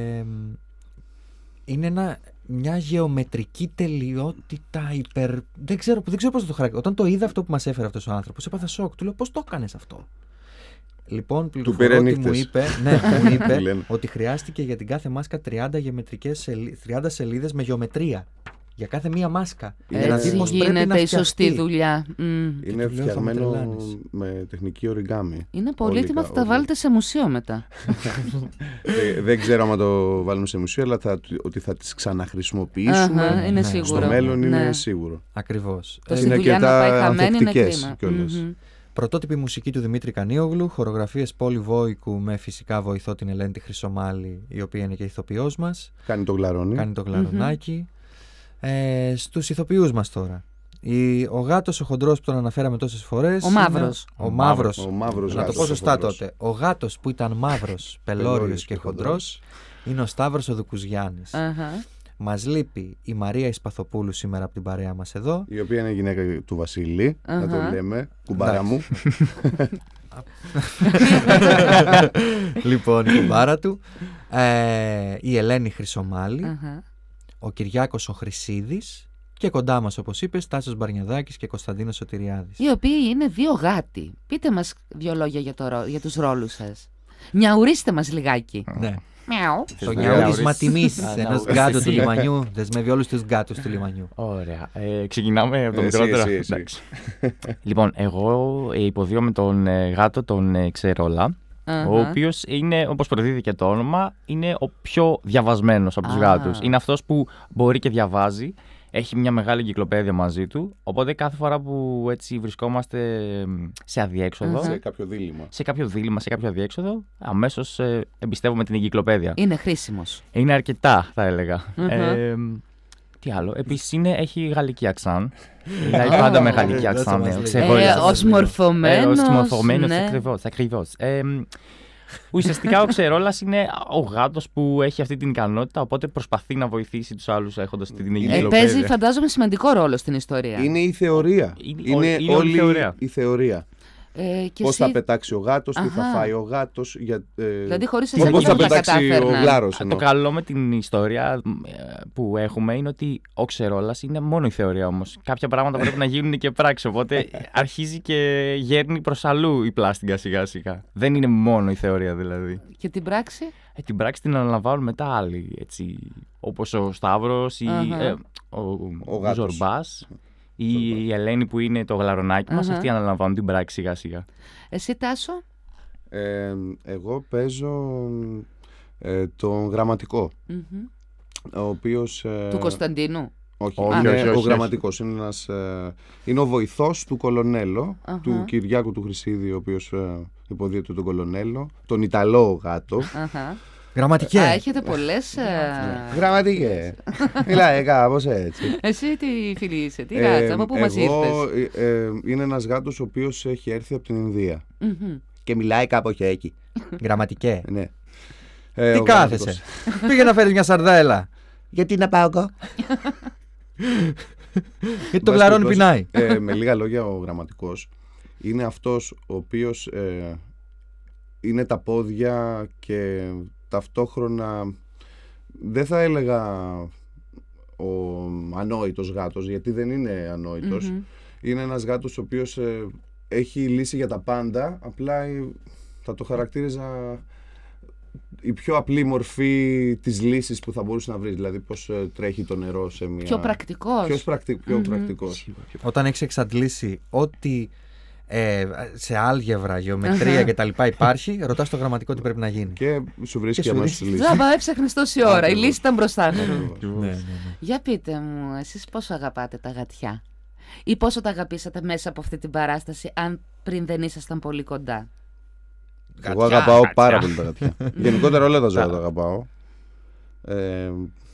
είναι ένα, μια γεωμετρική τελειότητα υπερ... Δεν ξέρω, δεν ξέρω πώς θα το χαρακτηρίσω. Όταν το είδα αυτό που μας έφερε αυτός ο άνθρωπος, έπαθα σοκ. Του λέω πώς το έκανες αυτό. Λοιπόν, πληροφορώ ότι μου είπε, ναι, μου είπε ότι χρειάστηκε για την κάθε μάσκα τριάντα, γεωμετρικές σελί... τριάντα σελίδες με γεωμετρία. Για κάθε μία μάσκα. Έτσι για να δει πώς γίνεται η σωστή δουλειά. Mm. Είναι φτιαγμένο με τεχνική οριγάμι. Είναι πολύτιμα, θα τα βάλετε σε μουσείο μετά. δεν, δεν ξέρω αν το βάλουμε σε μουσείο, αλλά θα, ότι θα τις ξαναχρησιμοποιήσουμε. Uh-huh, είναι ναι. σίγουρο. Στο μέλλον ναι. είναι σίγουρο. Ακριβώς. Τόση δουλειά να πάει χαμένη είναι κρίμα. Mm-hmm. Πρωτότυπη μουσική του Δημήτρη Κανίογλου, χορογραφίες Πόλη Βόικου με φυσικά βοηθό την Ελένη τη Χρυσομάλη, η οποία είναι και ηθοποιός μας. Κάνει το γλαρόνι. Κάνει το γλαρονάκι. Mm-hmm. Ε, στους ηθοποιούς μας τώρα. Η, ο γάτος, ο χοντρός που τον αναφέραμε τόσες φορές. Ο μαύρος. Ο μαύρος. Ο μαύρος να γάτος, το πω σωστά τότε. Ο γάτος που ήταν μαύρος, πελώριος και χοντρός, είναι ο Σταύρος ο Δουκουζιάννης. Uh-huh. Μας λείπει η Μαρία Ισπαθοπούλου σήμερα από την παρέα μας εδώ. Η οποία είναι γυναίκα του Βασίλη, uh-huh. να το λέμε. Κουμπάρα μου. Λοιπόν, η κουμπάρα του. Ε, η Ελένη Χρυσομάλη. Uh-huh. Ο Κυριάκος ο Χρυσίδης και κοντά μας, όπως είπες, Τάσος Μπαρνιαδάκης και Κωνσταντίνος Σωτηριάδης. Οι οποίοι είναι δύο γάτοι. Πείτε μας δύο λόγια για, το, για τους ρόλους σας. Νιαουρίστε μας λιγάκι. Ναι. Μιαου. Το να νιάουρισμα νιαουρίσεις. τιμής Α, ενός να- γάτου του εσύ. λιμανιού δεσμεύει όλους τους γάτους του λιμανιού. Ωραία. Ε, ξεκινάμε από το Εσύ, μικρότερο. εσύ, εσύ. Εντάξει. Λοιπόν, εγώ ε, υποδίω με τον ε, γάτο τον ε, Ξερόλα, Αχα. ο οποίος είναι, όπως προδίδει το όνομα, είναι ο πιο διαβασμένος από τους Α. γάτους. Είναι αυτός που μπορεί και διαβάζει, έχει μια μεγάλη εγκυκλοπαίδεια μαζί του, οπότε κάθε φορά που έτσι βρισκόμαστε σε αδιέξοδο, Αχα. Σε κάποιο δίλημμα. σε κάποιο δίλημμα, σε κάποιο αδιέξοδο, αμέσως ε, εμπιστεύομαι την εγκυκλοπαίδεια. Είναι χρήσιμος. Είναι αρκετά, θα έλεγα. Μμμ. Ε, τι άλλο. Επίσης είναι, έχει γαλλική αξάν. Μιλάει πάντα με γαλλική δώσε αξάν. μας ναι, λίγο. ξεχωρίζει. Ε, Ξεχωρίζει. ως μορφωμένος. Ε, ως μορφωμένος, ναι. ακριβώς, ακριβώς. Ε, ουσιαστικά ο Ξερόλας είναι ο γάτος που έχει αυτή την ικανότητα, οπότε προσπαθεί να βοηθήσει τους άλλους έχοντας την Ε, εγκυκλοπαίδεια. παίζει, φαντάζομαι, σημαντικό ρόλο στην ιστορία. Είναι η θεωρία. Είναι- Είναι, είναι όλη όλη η θεωρία. η θεωρία. Ε, και Πώς εσύ, θα πετάξει ο γάτος, τι θα Αχα. φάει ο γάτος. Για, ε, δηλαδή χωρίς πώς εσένα θα δεν θα πετάξει ο κατάφερνα. γλάρος. Το εννοώ. καλό με την ιστορία ε, που έχουμε είναι ότι ο Ξερόλας είναι μόνο η θεωρία όμως. Κάποια πράγματα πρέπει να γίνουν και πράξη. Οπότε αρχίζει και γέρνει προς αλλού η πλάστιγκα σιγά σιγά. Δεν είναι μόνο η θεωρία δηλαδή. Και την πράξη. Ε, την πράξη την αναλαμβάνουν μετά άλλοι. Έτσι, όπως ο Σταύρος ή Αχα. ε, ο, Ο ο γάτος. Ζορμπάς ή η Ελένη που είναι το γλαρονάκι μας. Αχα. Αυτοί αναλαμβάνουν την πράξη σιγά σιγά. Εσύ, Τάσο. Ε, εγώ παίζω ε, τον γραμματικό, Μμμ. ο οποίος... ε, Του Κωνσταντίνου. Όχι, Όχι, είναι όχι, όχι, ο όχι. γραμματικός. Είναι, ένας, ε, είναι ο βοηθός του Κολονέλο, Αχα. του Κυριάκου του Χρυσίδη, ο οποίος ε, υποδίεται τον Κολονέλο, τον Ιταλό γάτο. Αχα. Γραμματικέ. Α, έχετε πολλές... ε, Γραμματικέ. Μιλάει κάπως έτσι. Εσύ τι φίλη είσαι, τι Ε, γάτσα, από πού μας εγώ, ήρθες. ε, ε, είναι ένας γάτος ο οποίος έχει έρθει από την Ινδία. Μμμ. Και μιλάει κάπως και εκεί. Γραμματικέ. Ναι. Ε, Τι ο κάθεσαι. γραμματικός. Πήγε να φέρεις μια σαρδέλα. Γιατί να πάω εγώ. Γιατί το Εν πάση γλαρόνι περιπτώσει, πεινάει. ε, με λίγα λόγια, ο γραμματικός είναι αυτός ο οποίος ε, είναι τα πόδια και ταυτόχρονα δεν θα έλεγα ο ανόητος γάτος, γιατί δεν είναι ανόητος. Μμμ. Είναι ένας γάτος ο οποίος ε, έχει λύση για τα πάντα, απλά ε, θα το χαρακτήριζα η πιο απλή μορφή της λύσης που θα μπορούσε να βρει. Δηλαδή πώς ε, τρέχει το νερό σε μια... Πιο πρακτικός. Πιο, πρακτι... πιο Μμμ. πρακτικός. Όταν έχεις εξαντλήσει ό,τι ε, σε άλγευρα, γεωμετρία κτλ. Υπάρχει, ρωτάς το γραμματικό τι πρέπει να γίνει. Και σου βρίσκει Και σου αμέσως τη λύση. Τζάμπα, έψαχνες τόση ώρα. Η Ακριβώς. λύση ήταν μπροστά σου. Ακριβώς. Ναι, ναι, ναι. Για πείτε μου, εσείς πόσο αγαπάτε τα γατιά ή πόσο τα αγαπήσατε μέσα από αυτή την παράσταση, αν πριν δεν ήσασταν πολύ κοντά. Εγώ Γατιά, αγαπάω γατιά. πάρα πολύ τα γατιά. Γενικότερα όλα τα ζώα τα αγαπάω. Ε,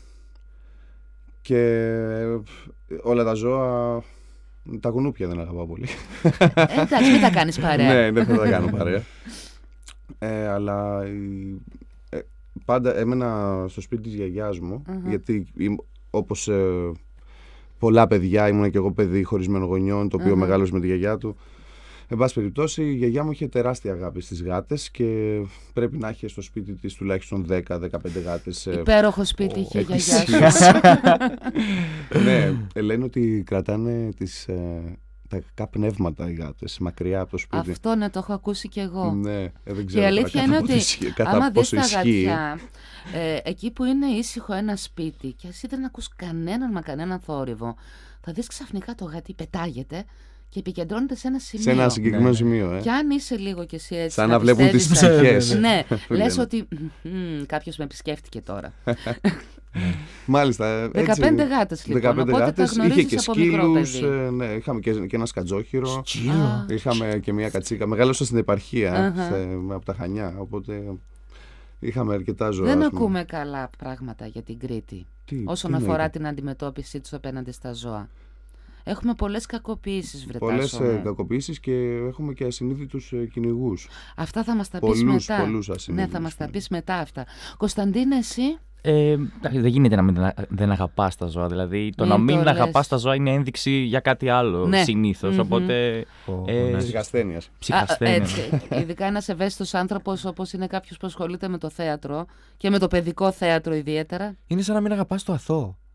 και όλα τα ζώα. Τα κουνούπια δεν αγαπάω πολύ. Ε, εντάξει, μην τα κάνεις παρέα. Ναι, δεν θα τα κάνω παρέα. Ε, αλλά η- ε, πάντα έμενα στο σπίτι της γιαγιάς μου, Αχα. γιατί είμαι- όπως ε, πολλά παιδιά ήμουν και εγώ παιδί χωρισμένο γονιών, το οποίο Αχα. μεγάλωσε με τη γιαγιά του. Εν πάση περιπτώσει, η γιαγιά μου είχε τεράστια αγάπη στις γάτες και πρέπει να είχε στο σπίτι της τουλάχιστον δέκα με δεκαπέντε γάτες. ε, Υπέροχο σπίτι είχε η γιαγιά σου. εκκλησίες. Ναι, ε, λένε ότι κρατάνε τις, ε, τα κακά πνεύματα οι γάτες μακριά από το σπίτι. Αυτό ναι, το έχω ακούσει κι εγώ. Ναι, ε, δεν Και ξέρω η τώρα αλήθεια κατά είναι πόσο ότι ισχύει- κατά άμα δεις πόσο τα ισχύει. γατιά, ε, εκεί που είναι ήσυχο ένα σπίτι και εσύ δεν ακούς κανέναν μα κανέναν θόρυβο, θα δεις ξαφνικά το γατί πετάγεται και επικεντρώνεται σε ένα σημείο. Σε ένα συγκεκριμένο Ναι. σημείο, ε. Και αν είσαι λίγο κι εσύ έτσι. Σαν να βλέπουν τις πιστεύεις- ψυχές. Ναι, Που λες λένε. ότι «Μμμ, κάποιος με επισκέφτηκε τώρα». Μάλιστα. ε, έτσι, δεκαπέντε γάτες λοιπόν, δεκαπέντε οπότε γάτες. τα Είχε γνωρίζεις και από μικρό σκύλους, παιδί. ε, ναι, είχαμε και, και ένα σκατζόχυρο. Σκύλο. Είχαμε και μια κατσίκα. Μεγάλωσα στην επαρχία Αχα. σε, από τα Χανιά. Οπότε είχαμε αρκετά ζώα. Δεν ας πούμε. ακούμε καλά πράγματα για την Κρήτη Τι- όσον τι αφορά εννοείται? την αντιμετώπιση τους απέναντι στα ζώα. Έχουμε πολλές κακοποίησεις, βρε Πολλές Τάσο ε, μου. κακοποίησεις και έχουμε και ασυνείδητους ε, κυνηγούς. Αυτά θα μας τα πεις Πολλούς, μετά. πολλούς Ναι, ασυνείδητους, θα μας τα ναι. πεις μετά αυτά. Κωνσταντίνε, εσύ. Ε, εντάξει, δεν γίνεται να μην δεν αγαπάς τα ζώα. Δηλαδή, το Μην να μην το λες. αγαπάς τα ζώα είναι ένδειξη για κάτι άλλο Ναι. συνήθως. Μμμ. Οπότε. Ω, ε, ναι. Της ασθένειας. ψυχασθένεια. Α, έτσι. Ειδικά ένας ευαίσθητος άνθρωπος όπως είναι κάποιος που ασχολείται με το θέατρο και με το παιδικό θέατρο ιδιαίτερα. Είναι σαν να μην αγαπάς το αθώο.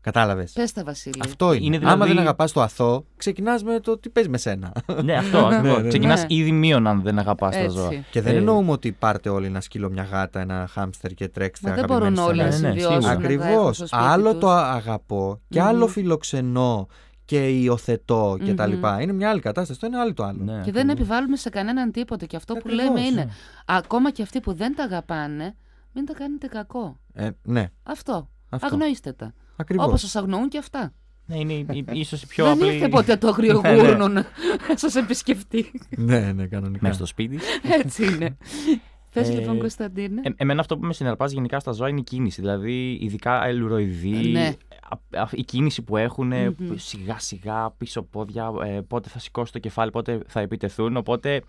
Κατάλαβες. Πες τα, Βασίλη. Αυτό είναι. είναι δηλαδή... Άμα δεν αγαπάς το αθώο, ξεκινάς με το τι παίζει με σένα. Ναι, αυτό ακριβώς. Ναι, ναι. Ξεκινάς Ναι. ήδη μείον αν δεν αγαπάς τα Έτσι. ζώα. Και δεν Ε, εννοούμε ότι πάρτε όλοι ένα σκύλο, μια γάτα, ένα χάμστερ και τρέξτε. Μα δεν αγαπημένοι μπορούν όλοι να σας. Ναι, ναι, συμβιώσουν. σίγουρα. να τα έχουν Ακριβώς. στο σπίτι Άλλο τους. το αγαπώ και Μμμ. άλλο φιλοξενώ και υιοθετώ και τα Μμμ. λοιπά. Είναι μια άλλη κατάσταση. Το είναι άλλο το άλλο. Ναι, Και ακριβώς. δεν επιβάλλουμε σε κανέναν τίποτα. Και αυτό που Ακριβώς, λέμε είναι, ναι. ακόμα και αυτοί που δεν τα αγαπάνε, μην τα κάνετε κακό. Ε, ναι, Αυτό. αυτό. Αγνοήστε τα. Ακριβώς. Όπως σας αγνοούν και αυτά. Ναι, είναι η- η- ίσως η πιο Δεν απλή. ήρθε ποτέ το αγριογούρνο να σας επισκεφτεί. Ναι, ναι, κανονικά. Μέσα στο σπίτι. Έτσι είναι. Πες Ε, λοιπόν, Κωνσταντίνε. Ε, εμένα αυτό που με συναρπάζει γενικά στα ζώα είναι η κίνηση. Δηλαδή, ειδικά ελουροειδή, Ναι. α- α- η κίνηση που έχουν Μμμ. σιγά σιγά πίσω πόδια, ε, πότε θα σηκώσει το κεφάλι, πότε θα επιτεθούν. Οπότε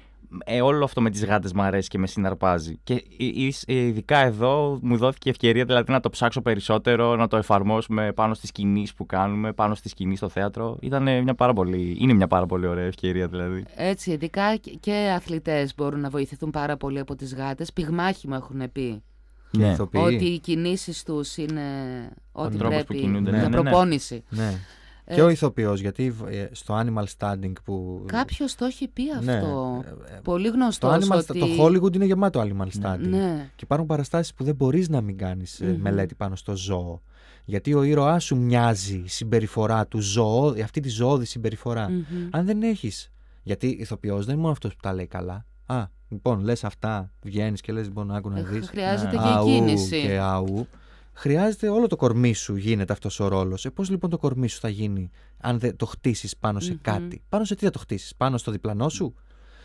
ε, όλο αυτό με τις γάτες μου αρέσει και με συναρπάζει. Και ε, ε, ειδικά εδώ μου δόθηκε ευκαιρία δηλαδή να το ψάξω περισσότερο, να το εφαρμόσουμε πάνω στις κινήσεις που κάνουμε, πάνω στις κινήσεις στο θέατρο. Ήταν μια πάρα πολύ, είναι μια πάρα πολύ ωραία ευκαιρία δηλαδή. Έτσι, ειδικά και- και αθλητές μπορούν να βοηθηθούν πάρα πολύ από τις γάτες. Πυγμάχοι μου έχουν πει Και Ναι. ηθοποιοί. ότι οι κινήσεις τους είναι ό,τι τρόπος που πρέπει κινούνται, για ναι, ναι, ναι. προπόνηση. Ναι. Ε, Και ο ηθοποιός, γιατί ε, στο Animal Standing που. Κάποιος το έχει πει Ναι. αυτό. Ε, ε, Πολύ Το, γνωστός animal, ότι... το Hollywood είναι γεμάτο Animal Standing. Ναι. Και υπάρχουν παραστάσεις που δεν μπορείς να μην κάνεις ε, Μμμ. μελέτη πάνω στο ζώο. Γιατί ο ήρωάς σου μοιάζει η συμπεριφορά του ζώο, αυτή τη ζώωδη συμπεριφορά. Μμμ. Αν δεν έχεις. Γιατί ηθοποιός δεν είναι μόνο αυτός που τα λέει καλά. Α, λοιπόν, λες αυτά, βγαίνεις και λες, λοιπόν, άκου να Ε, δεις. Χρειάζεται Ναι. και η Αου κίνηση. και αου. Χρειάζεται όλο το κορμί σου γίνεται αυτός ο ρόλος. Ε, πώς λοιπόν το κορμί σου θα γίνει αν δεν το χτίσεις πάνω σε Μμμ. κάτι. Πάνω σε τι θα το χτίσεις, πάνω στο διπλανό σου.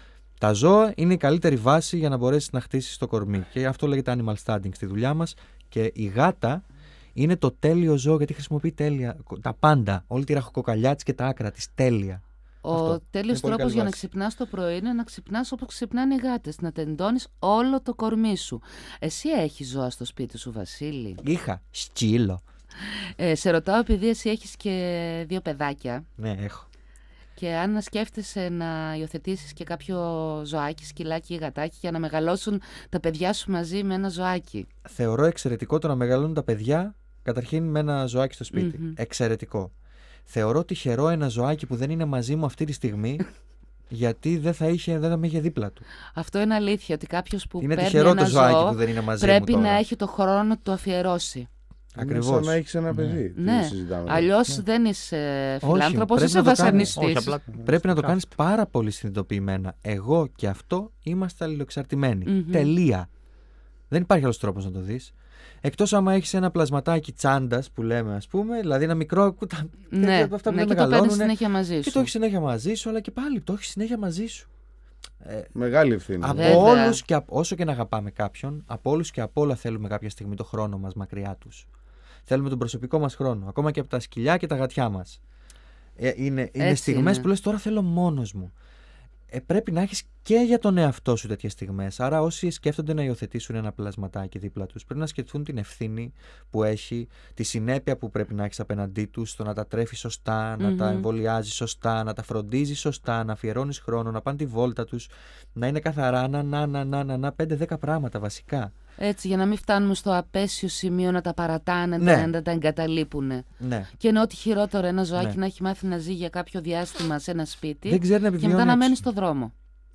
Τα ζώα είναι η καλύτερη βάση για να μπορέσεις να χτίσεις το κορμί. Και αυτό λέγεται animal standing στη δουλειά μας. Και η γάτα είναι το τέλειο ζώο γιατί χρησιμοποιεί τέλεια τα πάντα. Όλη τη ραχοκοκαλιά της και τα άκρα της τέλεια. Ο Αυτό. τέλειος Είναι πολύ τρόπος καλή για να βάση. ξυπνάς το πρωί είναι να ξυπνάς όπως ξυπνάνε οι γάτες. Να τεντώνεις όλο το κορμί σου. Εσύ έχεις ζώα στο σπίτι σου, Βασίλη? Είχα σκύλο. Ε, σε ρωτάω επειδή εσύ έχεις και δύο παιδάκια. Ναι, έχω. Και αν σκέφτεσαι να υιοθετήσεις και κάποιο ζωάκι, σκυλάκι ή γατάκι για να μεγαλώσουν τα παιδιά σου μαζί με ένα ζωάκι. Θεωρώ εξαιρετικό το να μεγαλώνουν τα παιδιά καταρχήν με ένα ζωάκι στο σπίτι. Μμμ. Εξαιρετικό. Θεωρώ τυχερό ένα ζωάκι που δεν είναι μαζί μου αυτή τη στιγμή γιατί δεν θα, είχε, δεν θα με είχε δίπλα του. Αυτό είναι αλήθεια, ότι κάποιος που Είναι παίρνει τυχερό ένα το ζωάκι ζώο που δεν είναι μαζί μου πρέπει τώρα. να έχει το χρόνο να το αφιερώσει. Είναι σαν Ακριβώς. να έχεις ένα παιδί. Τι Ναι, συζητάμε. αλλιώς δεν είσαι Όχι, φιλάνθρωπος, πρέπει είσαι να το κάνεις- βασανιστής. Όχι, απλά Πρέπει να το Κάπου. κάνεις πάρα πολύ συνειδητοποιημένα. Εγώ και αυτό είμαστε αλληλοεξαρτημένοι. Μμμ. Τελεία. Δεν υπάρχει άλλος τρόπος να το δεις. Εκτός άμα έχεις ένα πλασματάκι τσάντας που λέμε, ας πούμε, δηλαδή ένα μικρό. τα- Ναι, τέτοια από αυτά που ναι, δεν και το παίρνεις μεγαλώνουνε, συνέχεια μαζί Και σου. το έχεις συνέχεια μαζί σου, αλλά και πάλι το έχεις συνέχεια μαζί σου. Ε, Μεγάλη ευθύνη. από Βέβαια. όλους και απ- όσο και να αγαπάμε κάποιον, από όλους και από όλα θέλουμε κάποια στιγμή το χρόνο μας μακριά τους. Θέλουμε τον προσωπικό μας χρόνο, ακόμα και από τα σκυλιά και τα γατιά μας. Ε, είναι είναι Έτσι στιγμές είναι. που λες τώρα θέλω μόνος μου. Ε, πρέπει να έχεις και για τον εαυτό σου τέτοιες στιγμές. Άρα όσοι σκέφτονται να υιοθετήσουν ένα πλασματάκι δίπλα τους, πρέπει να σκεφτούν την ευθύνη που έχει, τη συνέπεια που πρέπει να έχεις απέναντί τους, το να τα τρέφεις σωστά, να τα Μμμ. εμβολιάζεις σωστά, να τα φροντίζεις σωστά, να αφιερώνεις χρόνο, να πάνε τη βόλτα τους, να είναι καθαρά, να, να, να, να, να, να πέντε δέκα πράγματα βασικά. Έτσι, για να μην φτάνουμε στο απέσιο σημείο να τα παρατάνε, Ναι. να τα εγκαταλείπουν. Ναι. Και ενώ ό,τι χειρότερο ένα ζωάκι Ναι. να έχει μάθει να ζει για κάποιο διάστημα σε ένα σπίτι Δεν ξέρει να και επιβιώνει μετά να μένει έξω. στο δρόμο.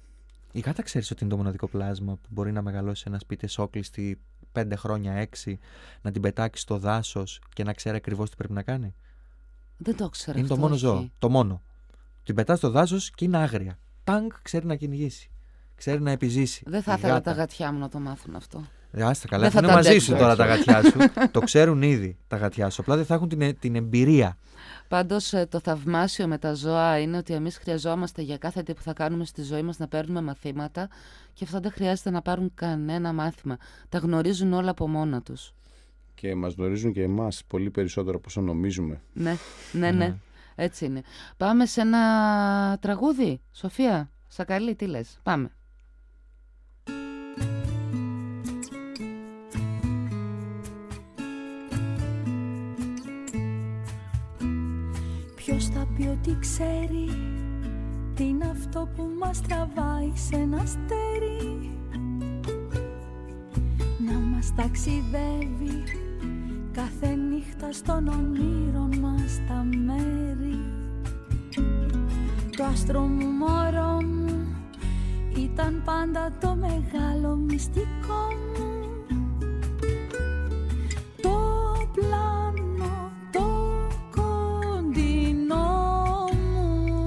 Η γάτα ξέρεις ότι είναι το μοναδικό πλάσμα που μπορεί να μεγαλώσει σε ένα σπίτι εσόκλειστη πέντε χρόνια, έξι, να την πετάξει στο δάσος και να ξέρει ακριβώς τι πρέπει να κάνει. Δεν το ξέρω. Είναι το αυτό, μόνο όχι. ζώο. Το μόνο. Την πετάς στο δάσος και είναι άγρια. Τάγκ, ξέρει να κυνηγήσει. Ξέρει να επιζήσει. Δεν θα Η ήθελα γάτα. τα γατιά μου να το μάθουν αυτό. Ε, άστα καλά, Δεν θα θα είναι τα μαζί αντέξω. σου τώρα τα γατιά σου. Το ξέρουν ήδη τα γατιά σου. Απλά δεν θα έχουν την, ε- την εμπειρία. Πάντως ε, το θαυμάσιο με τα ζώα είναι ότι εμείς χρειαζόμαστε για κάθε τι που θα κάνουμε στη ζωή μας να παίρνουμε μαθήματα και αυτά δεν χρειάζεται να πάρουν κανένα μάθημα. Τα γνωρίζουν όλα από μόνα τους. Και μας γνωρίζουν και εμάς πολύ περισσότερο από όσο νομίζουμε. Ναι, ναι, ναι. Έτσι είναι. Πάμε σε ένα τραγούδι. Σοφία, Σακαλή, τι λες? Πάμε. Ποιος θα πει ότι ξέρει τι είναι αυτό που μας τραβάει σε ένα αστέρι, να μας ταξιδεύει κάθε νύχτα στον όνειρων μας τα μέρη. Το άστρο μου, μωρό μου, ήταν πάντα το μεγάλο μυστικό μου. Το πλάνο, το κοντινό μου.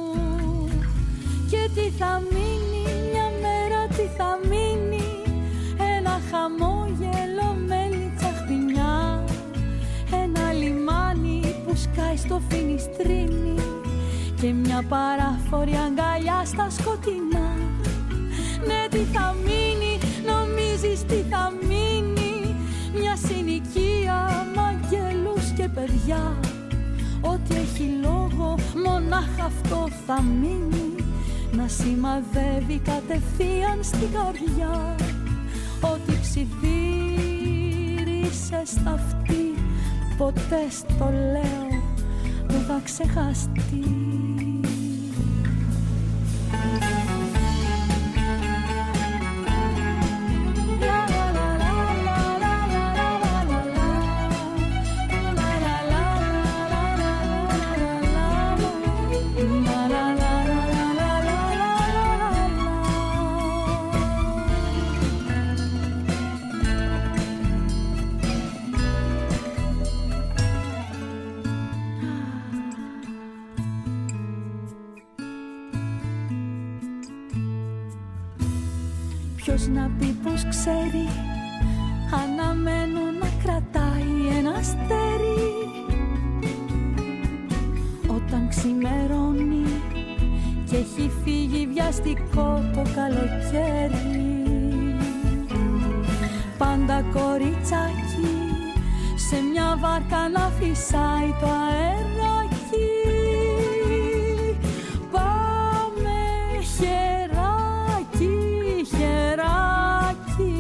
Και τι θα μείνει μια μέρα, τι θα μείνει? Ένα χαμόγελο με λιτσαχτινιά, ένα λιμάνι που σκάει στο φινιστρίνι και μια παράφορη αγκαλιά στα σκοτεινά. Ναι, τι θα μείνει, νομίζεις τι θα μείνει? Μια συνοικία μ' αγγέλους και παιδιά. Ό,τι έχει λόγο μονάχα αυτό θα μείνει, να σημαδεύει κατευθείαν στην καρδιά. Ό,τι ψιθύρισες στα αυτή, ποτέ στο λέω δεν θα ξεχαστεί. Ποιος να πει πως ξέρει, αναμένω να κρατάει ένα αστέρι. Όταν ξημερώνει και έχει φύγει βιαστικό το καλοκαίρι, πάντα κοριτσάκι σε μια βάρκα να φυσάει το αεράκι. Πάμε χεράκι, χεράκι.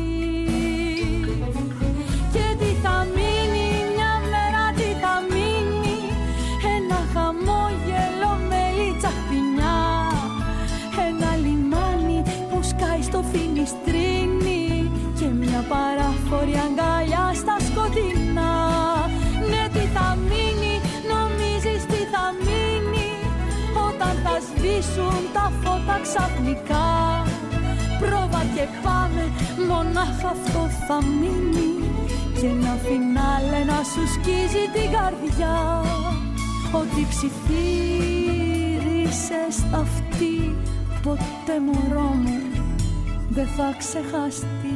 Και τι θα μείνει μια μέρα, τι θα μείνει? Ένα χαμόγελο με λιτσαχτινιά, ένα λιμάνι που σκάει στο φινιστρίνι και μια παράφορη αγκαλιά στα σκοτεινά. Ναι, τι θα μείνει, νομίζεις τι θα μείνει? Όταν θα σβήσουν τα φώτα ξαφνικά, πρόβα και πάμε, μονάχα αυτό θα μείνει, και ένα φινάλε να σου σκίζει την καρδιά. Ότι ψιθύρισες αυτή, ποτέ μωρό μου δεν θα ξεχαστεί.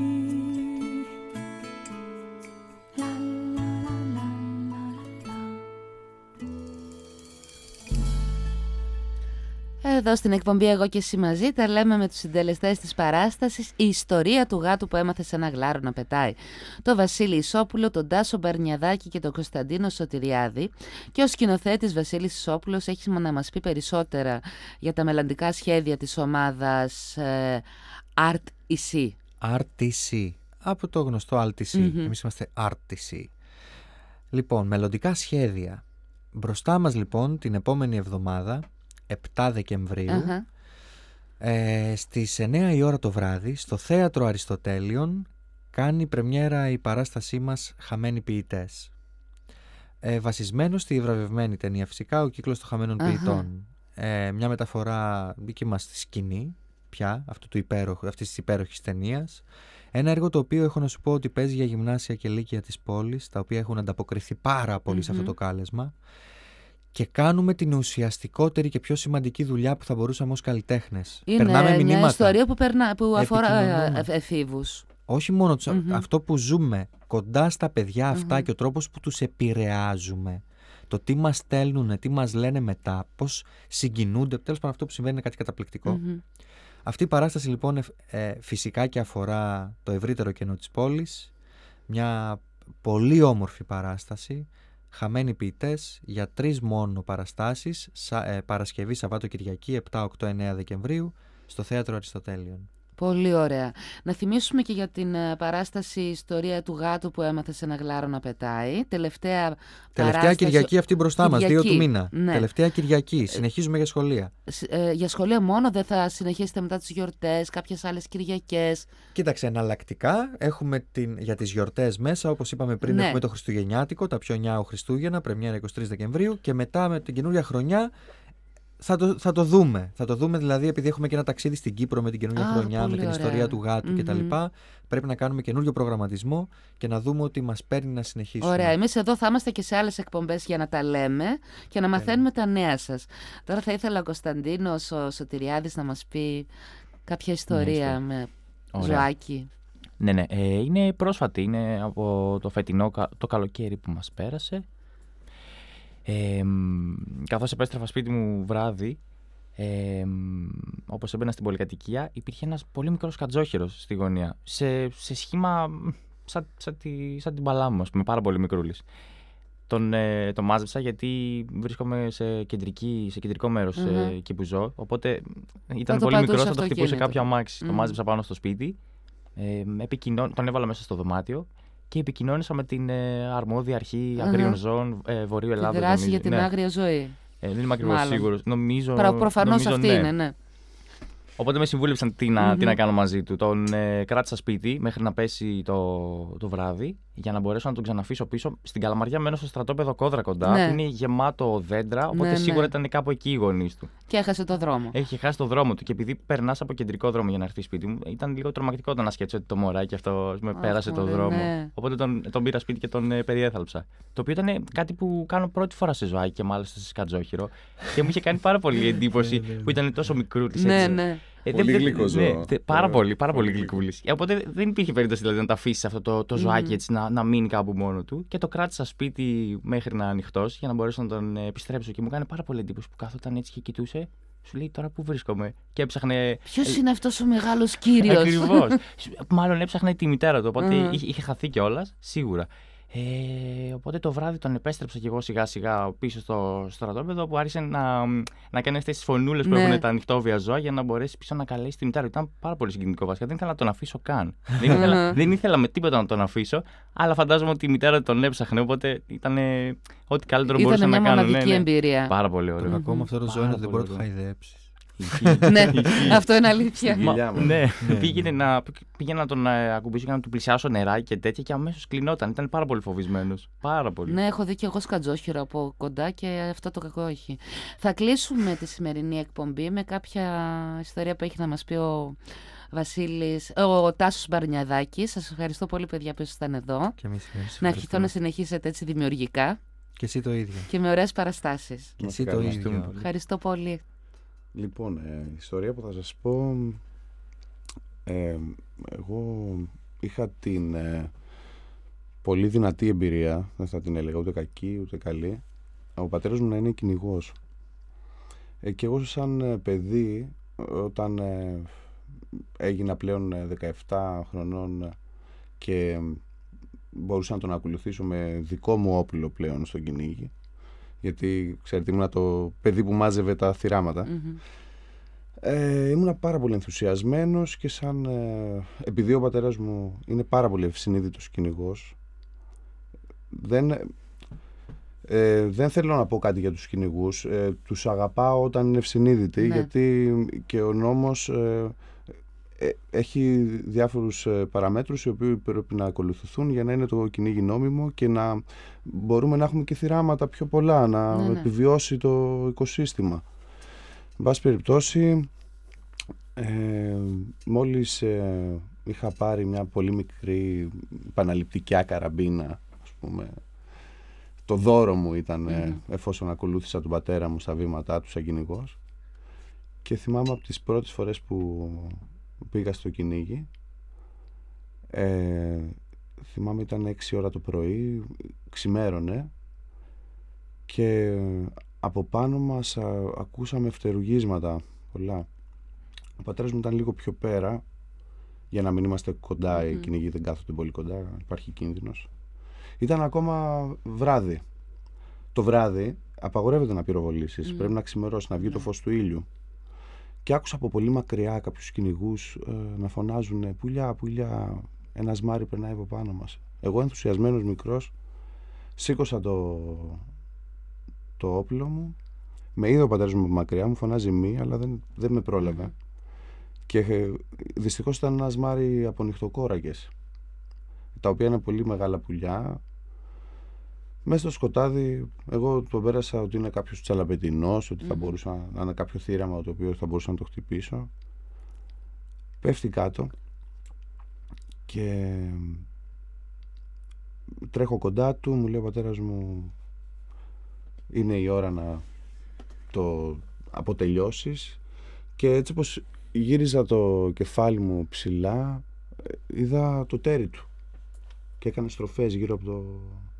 Εδώ στην εκπομπή «Εγώ και εσύ μαζί» τα λέμε με τους συντελεστές της παράστασης «Η ιστορία του γάτου που έμαθε σε ένα γλάρο να πετάει». Το Βασίλη Ισόπουλο, τον Τάσο Μπαρνιαδάκη και τον Κωνσταντίνο Σωτηριάδη. Και ο σκηνοθέτης Βασίλης Ισόπουλος έχει να μας πει περισσότερα για τα μελλοντικά σχέδια της ομάδας ε, Art-E-C. Art-E-C, από το γνωστό Alt-E-C. Mm-hmm. Εμείς είμαστε Art-E-C. Λοιπόν, μελλοντικά σχέδια. Μπροστά μας λοιπόν την επόμενη εβδομάδα, επτά Δεκεμβρίου, uh-huh. ε, στις εννιά η ώρα το βράδυ, στο Θέατρο Αριστοτέλειων, κάνει πρεμιέρα η παράστασή μας «Χαμένοι ποιητές». Ε, βασισμένο στη βραβευμένη ταινία φυσικά «Ο κύκλος των χαμένων uh-huh. ποιητών». Ε, μια μεταφορά δική μας στη σκηνή πια, αυτού του υπέροχου, αυτής της υπέροχης ταινίας. Ένα έργο το οποίο έχω να σου πω ότι παίζει για γυμνάσια και λύκεια της πόλης, τα οποία έχουν ανταποκριθεί πάρα πολύ uh-huh. σε αυτό το κάλεσμα. Και κάνουμε την ουσιαστικότερη και πιο σημαντική δουλειά που θα μπορούσαμε ως καλλιτέχνες. Είναι Περνάμε μια μηνύματα, ιστορία που, περνά, που αφορά εφήβους. Όχι μόνο τους, mm-hmm. αυτό που ζούμε κοντά στα παιδιά αυτά mm-hmm. και ο τρόπος που τους επηρεάζουμε. Το τι μας στέλνουν, τι μας λένε μετά, πώς συγκινούνται. Τέλος πάντων, αυτό που συμβαίνει είναι κάτι καταπληκτικό. Mm-hmm. Αυτή η παράσταση λοιπόν ε, φυσικά και αφορά το ευρύτερο κενό της πόλης. Μια πολύ όμορφη παράσταση. Χαμένοι ποιητές για τρεις μόνο παραστάσεις, σα, ε, Παρασκευή, Σαββάτο, Κυριακή, επτά, οκτώ, εννιά Δεκεμβρίου, στο Θέατρο Αριστοτέλειων. Πολύ ωραία. Να θυμίσουμε και για την ε, παράσταση Ιστορία του Γάτου που έμαθε σε ένα γλάρο να πετάει. Τελευταία, Τελευταία παράσταση... Κυριακή αυτή μπροστά μας, δύο του μήνα. Ναι. Τελευταία Κυριακή. Συνεχίζουμε για σχολεία. Ε, για σχολεία μόνο, δεν θα συνεχίσετε μετά τις γιορτές, κάποιες άλλες Κυριακές? Κοίταξε, εναλλακτικά έχουμε την, για τις γιορτές μέσα, όπως είπαμε πριν, Ναι. έχουμε το Χριστουγεννιάτικο, τα πιο νιάου Χριστούγεννα, πρεμιέρα εικοστή τρίτη Δεκεμβρίου, και μετά με την καινούρια χρονιά θα το, θα το δούμε. Θα το δούμε δηλαδή, επειδή έχουμε και ένα ταξίδι στην Κύπρο με την καινούρια Α, χρονιά, με πολύ την ωραία. ιστορία του γάτου Μμμ. κτλ. Πρέπει να κάνουμε καινούριο προγραμματισμό και να δούμε ότι μας παίρνει να συνεχίσουμε. Ωραία, εμείς εδώ θα είμαστε και σε άλλες εκπομπές για να τα λέμε και να μαθαίνουμε τα νέα σας. Τώρα θα ήθελα ο Κωνσταντίνος, ο Σωτηριάδης, να μας πει κάποια ιστορία Ναι, με Ωραία. ζωάκι. Ναι, ναι. Ε, είναι πρόσφατη. Είναι από το φετινό, κα- το καλοκαίρι που μας πέρασε. Ε, μ, καθώς επέστρεφα σπίτι μου βράδυ, ε, μ, όπως έμπαινα στην πολυκατοικία, υπήρχε ένας πολύ μικρός κατζόχυρος στη γωνία. Σε, σε σχήμα μ, σαν, σαν, τη, σαν την παλάμη μου, ας πούμε, πάρα πολύ μικρούλης. Τον, ε, τον μάζεψα γιατί βρίσκομαι σε, κεντρική, σε κεντρικό μέρος Μμμ. ε, εκεί που ζω. Οπότε ήταν το πολύ πατούσε μικρός, θα το χτυπούσε αυτοκίνητο. κάποιο αμάξι. Μμ. Το μάζεψα πάνω στο σπίτι. Ε, επικοινών... Τον έβαλα μέσα στο δωμάτιο και επικοινώνησα με την ε, αρμόδια αρχή Αχα. αγρίων ζώων ε, Βορείου Τη Ελλάδος. δράση νομίζω. για την Ναι. άγρια ζωή. Ε, δεν είμαι ακριβώς Μάλλον. σίγουρος. Νομίζω, Προ, προφανώς νομίζω αυτή ναι. είναι, ναι. Οπότε με συμβούλεψαν τι να, Μμμ. τι να κάνω μαζί του. Τον ε, κράτησα σπίτι μέχρι να πέσει το, το βράδυ για να μπορέσω να τον ξαναφήσω πίσω. Στην Καλαμαριά μένω στο στρατόπεδο Κόδρα κοντά, Ναι. που είναι γεμάτο δέντρα, οπότε Ναι, σίγουρα ναι. ήταν κάπου εκεί οι γονείς του. Και έχασε το δρόμο. Έχει χάσει το δρόμο του και επειδή περνά από κεντρικό δρόμο για να έρθει σπίτι μου, ήταν λίγο τρομακτικό όταν να σκέφτεσαι ότι το μωράκι αυτό με Αχ, πέρασε το μωρέ, δρόμο. ναι. Οπότε τον, τον πήρα σπίτι και τον ε, περιέθαλψα. Το οποίο ήταν κάτι που κάνω πρώτη φορά σε ζωάκι και μάλιστα σε σκατζόχυρο. Και μου είχε κάνει πάρα πολύ εντύπωση που ήταν τόσο μικρούλης. Ναι, έτσι. ναι. Ε, Πολύ δεν- γλυκό ναι, ζώο. θε- πάρα Ωραίο. πολύ, πάρα πολύ Πολύ γλυκούλης. Ε, Οπότε δεν υπήρχε περίπτωση δηλαδή, να το αφήσει αυτό το, το ζωάκι έτσι, να, να μείνει κάπου μόνο του. Και το κράτησα σπίτι μέχρι να ανοιχτό για να μπορέσω να τον ε, επιστρέψω. Και μου κάνει πάρα πολύ εντύπωση που κάθονταν έτσι και κοιτούσε. Σου λέει τώρα πού βρίσκομαι. Και έψαχνε. Ποιος είναι αυτός ο μεγάλος κύριος? Ακριβώς. Μάλλον έψαχνε τη μητέρα του. Οπότε Μμμ. είχε, είχε χαθεί κιόλα, σίγουρα. Ε, οπότε το βράδυ τον επέστρεψα κι εγώ σιγά σιγά πίσω στο στρατόπεδο που άρχισε να, να κάνει αυτές τις φωνούλες που Ναι. έχουν τα ανοιχτόβια ζώα για να μπορέσει πίσω να καλέσει τη μητέρα του. Ήταν πάρα πολύ συγκινητικό βασικά. Δεν ήθελα να τον αφήσω καν. δεν, ήθελα, δεν ήθελα με τίποτα να τον αφήσω, αλλά φαντάζομαι ότι η μητέρα του τον έψαχνε. Οπότε ήταν ε, ό,τι καλύτερο Ήταν μπορούσα μια να κάνω. μοναδική εμπειρία. Πάρα πολύ Το ωραίο. κακό με αυτό το ζώο είναι ότι δεν μπορεί να το Πάρα πολύ χαϊδέψει. Ναι, αυτό είναι αλήθεια. Στη κοιλιά μου. Ναι, πήγαινε να, πήγαινα να τον ε, ακουμπήσω και να του πλησιάσω νεράκι και τέτοια και αμέσως κλεινόταν. Ήταν πάρα πολύ φοβισμένος. Πάρα πολύ. Ναι, έχω δει και εγώ σκατζόχυρο από κοντά και αυτό το κακό έχει. Θα κλείσουμε τη σημερινή εκπομπή με κάποια ιστορία που έχει να μας πει ο Βασίλης, ο Τάσος Μπαρνιαδάκης. Σας ευχαριστώ πολύ, παιδιά, που ήσασταν εδώ. Και εμείς Να ευχηθώ να συνεχίσετε έτσι δημιουργικά Και εσύ το ίδιο. και με ωραίες παραστάσεις. Και εσύ το Ευχαριστούμε ίδιο. πολύ. Ευχαριστώ πολύ. Λοιπόν, ε, η ιστορία που θα σας πω, ε, εγώ είχα την ε, πολύ δυνατή εμπειρία, δεν θα την έλεγα ούτε κακή ούτε καλή, ο πατέρας μου να είναι κυνηγός. Ε, και εγώ σαν ε, παιδί, όταν ε, έγινα πλέον ε, δεκαεπτά χρονών και μπορούσα να τον ακολουθήσω με δικό μου όπλο πλέον στο κυνήγι, γιατί ξέρετε ήμουν το παιδί που μάζευε τα θυράματα. Μμμ. Ε, ήμουν πάρα πολύ ενθουσιασμένος και σαν ε, επειδή ο πατέρας μου είναι πάρα πολύ ευσυνείδητος κυνηγός, δεν, ε, δεν θέλω να πω κάτι για τους κυνηγούς, ε, τους αγαπάω όταν είναι ευσυνείδητοι, Ναι. γιατί και ο νόμος ε, ε, έχει διάφορους ε, παραμέτρους οι οποίοι πρέπει να ακολουθηθούν για να είναι το κυνήγι νόμιμο και να μπορούμε να έχουμε και θυράματα πιο πολλά, να Ναι, ναι. επιβιώσει το οικοσύστημα. Εν πάση περιπτώσει, ε, μόλις ε, είχα πάρει μια πολύ μικρή επαναληπτικιά καραμπίνα, ας πούμε, το δώρο μου ήταν ε, εφόσον ακολούθησα τον πατέρα μου στα βήματά του σαν κυνηγός, και θυμάμαι από τις πρώτες φορές που πήγα στο κυνήγι, ε, θυμάμαι ήταν έξι ώρα το πρωί, ξημέρωνε και από πάνω μας α, ακούσαμε φτερουγίσματα πολλά. Ο πατέρας μου ήταν λίγο πιο πέρα για να μην είμαστε κοντά, οι κυνηγοί δεν κάθονται πολύ κοντά, υπάρχει κίνδυνος. Ήταν ακόμα βράδυ. Το βράδυ απαγορεύεται να πυροβολήσεις, πρέπει να ξημερώσει, να βγει το φως του ήλιου. Και άκουσα από πολύ μακριά κάποιους κυνηγούς ε, να φωνάζουν «Πουλιά, πουλιά, ένας μάρι περνάει από πάνω μας». Εγώ ενθουσιασμένος μικρός σήκωσα το, το όπλο μου. Με είδε ο πατέρας μου από μακριά, μου φωνάζει μη, αλλά δεν, δεν με πρόλαβε. Και ε, δυστυχώς ήταν ένας μάρι από νυχτοκόρακες, τα οποία είναι πολύ μεγάλα πουλιά. Μέσα στο σκοτάδι, εγώ τον πέρασα ότι είναι κάποιος τσαλαπετινός, ότι θα μπορούσα να είναι κάποιο θύραμα το οποίο θα μπορούσα να το χτυπήσω. Πέφτει κάτω και τρέχω κοντά του, μου λέει ο πατέρας μου είναι η ώρα να το αποτελειώσεις, και έτσι όπως γύριζα το κεφάλι μου ψηλά, είδα το τέρι του και έκανε στροφές γύρω από το...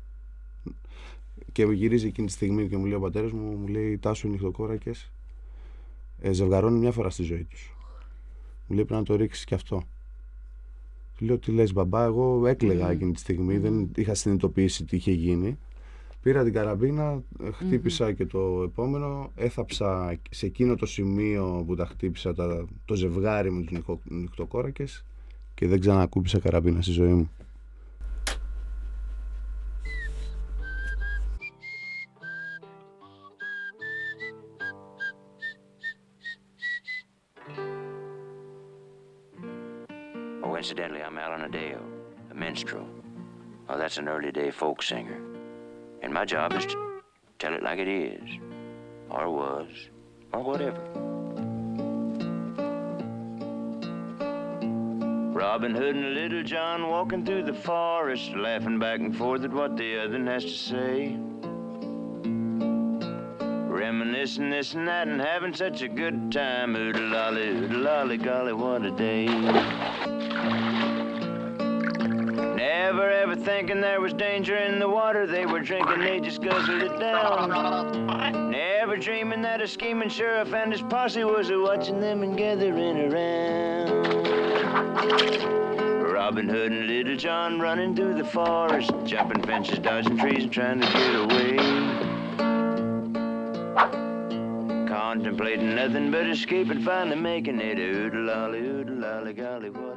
Και γυρίζει εκείνη τη στιγμή και μου λέει ο πατέρας μου, μου λέει «Τάσου, οι νυχτοκόρακες ε, ζευγαρώνουν μια φορά στη ζωή τους». Μου λέει «Πρέπει να το ρίξεις κι αυτό». Του λέω «Τι λες μπαμπά?» Εγώ έκλαιγα mm. εκείνη τη στιγμή, mm. δεν είχα συνειδητοποιήσει τι είχε γίνει. Πήρα την καραμπίνα, χτύπησα mm-hmm. και το επόμενο, έθαψα σε εκείνο το σημείο που τα χτύπησα τα, το ζευγάρι με τους νυχτοκόρακες και δεν ξανακούπησα καραμπίνα στη ζωή μου. Oh, incidentally, I'm Alan Adeo, a minstrel. Oh, that's an early day folk singer. And my job is to tell it like it is, or was, or whatever. Robin Hood and Little John walking through the forest, laughing back and forth at what the other has to say. Reminiscing this and that and having such a good time. Oodle-lolly, oodle-lolly, golly, what a day. Never ever thinking there was danger in the water they were drinking, they just guzzled it down. Never dreaming that a scheming sheriff and his posse was watching them and gathering around. Robin Hood and Little John running through the forest, jumping fences, dodging trees and trying to get away. Contemplating nothing but escape and finally making it. Oodle-lolly, oodle-lolly, golly, what